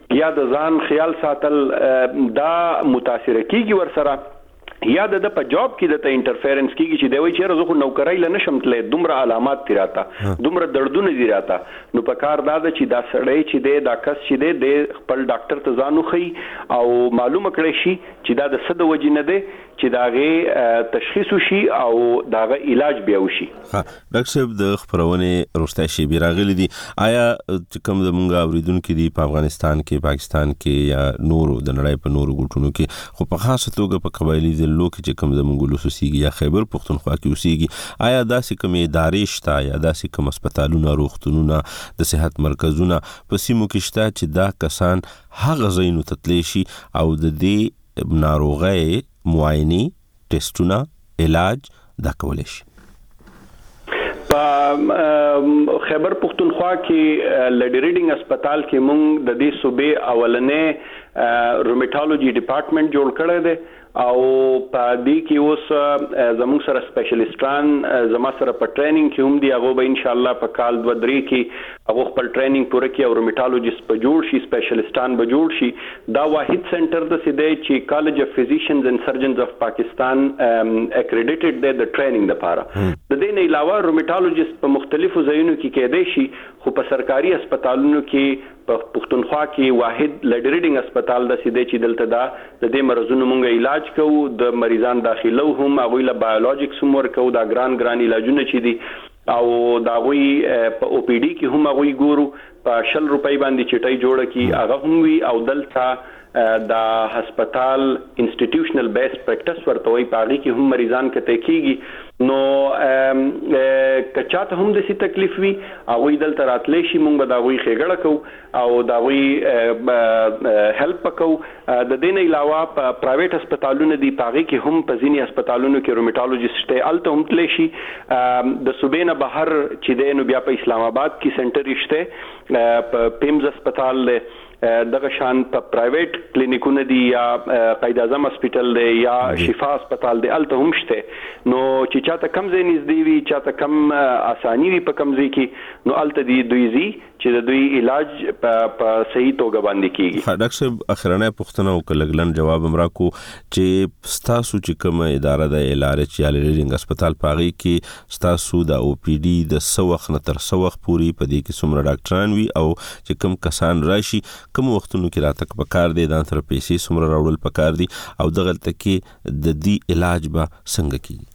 یا د ځان خیال ساتل دا متاثر کیږي ورسره یا د په جاب کې د انټرفیرنس کیږي چې دی وایي چې زه خو نوکرای لنه شم تلې دومره علامات تیراته دومره دردونه دی راته نو په کار دا ده چې دا سړی چې دی دا کس چې دی د خپل ډاکټر ته ځان وخی او معلومه کړی شي چې دا د څه د وجې نه دی چې داغه تشخیص وشي او داغه علاج بیا وشي. ها ډاکټر صاحب د خبرونه روسته شي بیراغلی دي آیا کوم د مونږه اوریدونکو دي په افغانستان کې پاکستان کې یا نورو د نړۍ په نورو ګوټونو کې خو په خاصه توګه په قبایلی ضلعو کې چې کوم د مونږ لوسوسيږي یا خیبر پختونخوا کې اوسېږي آیا داسې کوم ادارې شته یا داسې کوم هسپتالونه روغتونونه د صحت مرکزونه په سیمو کې شته چې دا کسان هغه ځایونو ته تللی شي او د دې ناروغۍ معاینه ټیسټونه علاج دا کولای شي؟ په خیبر پختونخوا کې لیډی ریډینګ هسپتال کې مونږ د دې صوبې اولنې روماتولوژي ډپارټمنټ جوړ کړی دی او په دې کې اوس زموږ سره سپیشلیستان زما سره په ټریننګ کې هم دی هغه به ان شاء الله په کال دوه درې کې هغه خپل ټریننګ پوره کړي او روماتولوژیست به جوړ شي سپیشلیستان به جوړ شي دا واحد سنټر د سیده چې کالج اف فزیشنز اینڈ سرجنز اف پاکستان اکریډیټډ دی د ټریننګ لپاره د دې نه علاوه روماتولوژیست په مختلفو ځایونو کې کېدای شي خو په سرکاري هسپتالونو کې په پښتونخوا کې واحد لیډی ریډینګ هسپتال د سیده چې دلته دا د دې مرزونو مونږه علاج کوو د مریضان داخلو هم هغه له بایولوژیکس هم ورکو دا ګران ګران علاجونه چې دي او دا غوي په او پی ډی کې هم هغه ګورو په شل روپۍ باندې چټای جوړه کی هغه هم وی او دلته دا هسپتال انسټیټیوشنل بیس پریکټس ورته وي پاغي کې هم مریضان کته کیږي نو کچاته هم د سي تکلیف وی هغه دلته راتلې شي مونږ به دا غوي خېګړه کو او دا غوي هیلپ کو د دې نه علاوه په پرایویټ هسپتالونو دی پاغي کې هم په ځینی هسپتالونو کې روماتولوژیست الته هم تللی شي د صوبې نه بهر چې د نو بیا په اسلام آباد کې سنټر شته په پیمز هسپتال دغه شان په پرایویټ کلینیکونه دي یا قائد اعظم هسپتال دی یا شفا هسپتال دی الته هم شته نو چې چاته کم ځای نږدې وي چاته کم اساني وي په کم ځای کې نو الته دی دوی زی چې د دوی علاج په صحیح توګه باندې کیږي. ډاکټر صاحب اخرنه پوښتنه وکړلګلن جواب امرا کو چې ستاسو چې کوم اداره د علاج یا لیډینګ هسپتال پاغي کې ستاسو د او پی ډی د سوخ نه تر سوخ پوری په دې کې څومره ډاکټران وي او چې کوم کسان راشي کوم وختونو کې راتک پکار دي د تر پیسې څومره راوړل پکار دي او دغه تکي د دې علاج به څنګه کیږي؟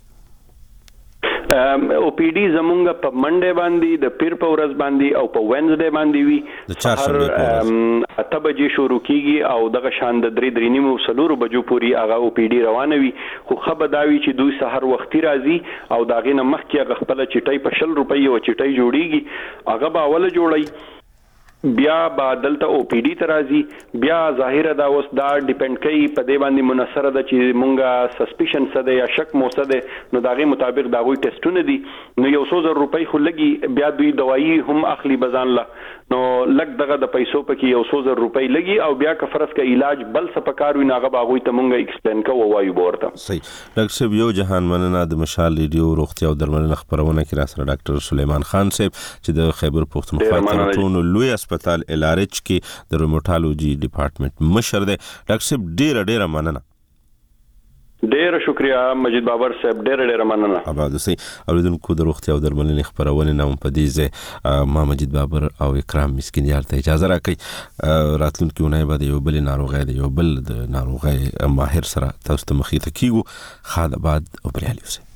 او پی ډی زمونږ په منډه باندې د پیر په ورځ باندې او په وینزډے باندې وی د چهارشنبه په ورځ اته بجې شروع کیږي او دغه شان د درې درې نیمو سلورو بجو پوري هغه او پی ډی روانه وي خو خبر دا وی چې دوی سحر وختي راځي او داغه نه مخکې هغه خپل چټای په شل روپۍ او چټای جوړیږي هغه به اول جوړي بیا با دلته او پی ډی ترازی بیا ظاهره دا اوس دا ډیپند کوي په دې باندې منصره ده چې مونږه سسپیشن څه ده یا شک مو څه ده نو داغه مطابق دا غوي ټیسټونه دي نو یو څو زر روپۍ خو لګي بیا دوی دوايي هم اخلي بزان لا نو لګ دغه د پیسو پکې یو څو زر روپۍ لګي او بیا که فرض کا علاج بل څه پکار وي ناغه باغوي ته مونږه ایکسپلین کوو وایو ورته. صحیح ډاکټر صاحب یو جهان مننه د مشال ریډیو روغتیا او درملنه خبرونه کې را سره ډاکټر سلیمان خان صاحب چې د خیبر پختونخوا تر ټولو لوی هسپتال الارچ کې د روماتولوژي ډپارټمنټ مشر دی. ډاکټر صاحب ډیر ډیر مننه. ډیر شکریا مجید بابر صاحب ډیر ډیر مننه. اباد سي اوریدونکو د روغتیا او درملنې خبرونه نوم پدې ځای ما مجید بابر او اکرام مسکینیار ته اجازه راکړي راتلونکي ونای بعد یو بل ناروغي دی یو بل د ناروغي ماهر سره تاسو ته مخې ته کیږو خاد آباد او بریالي اوسئ.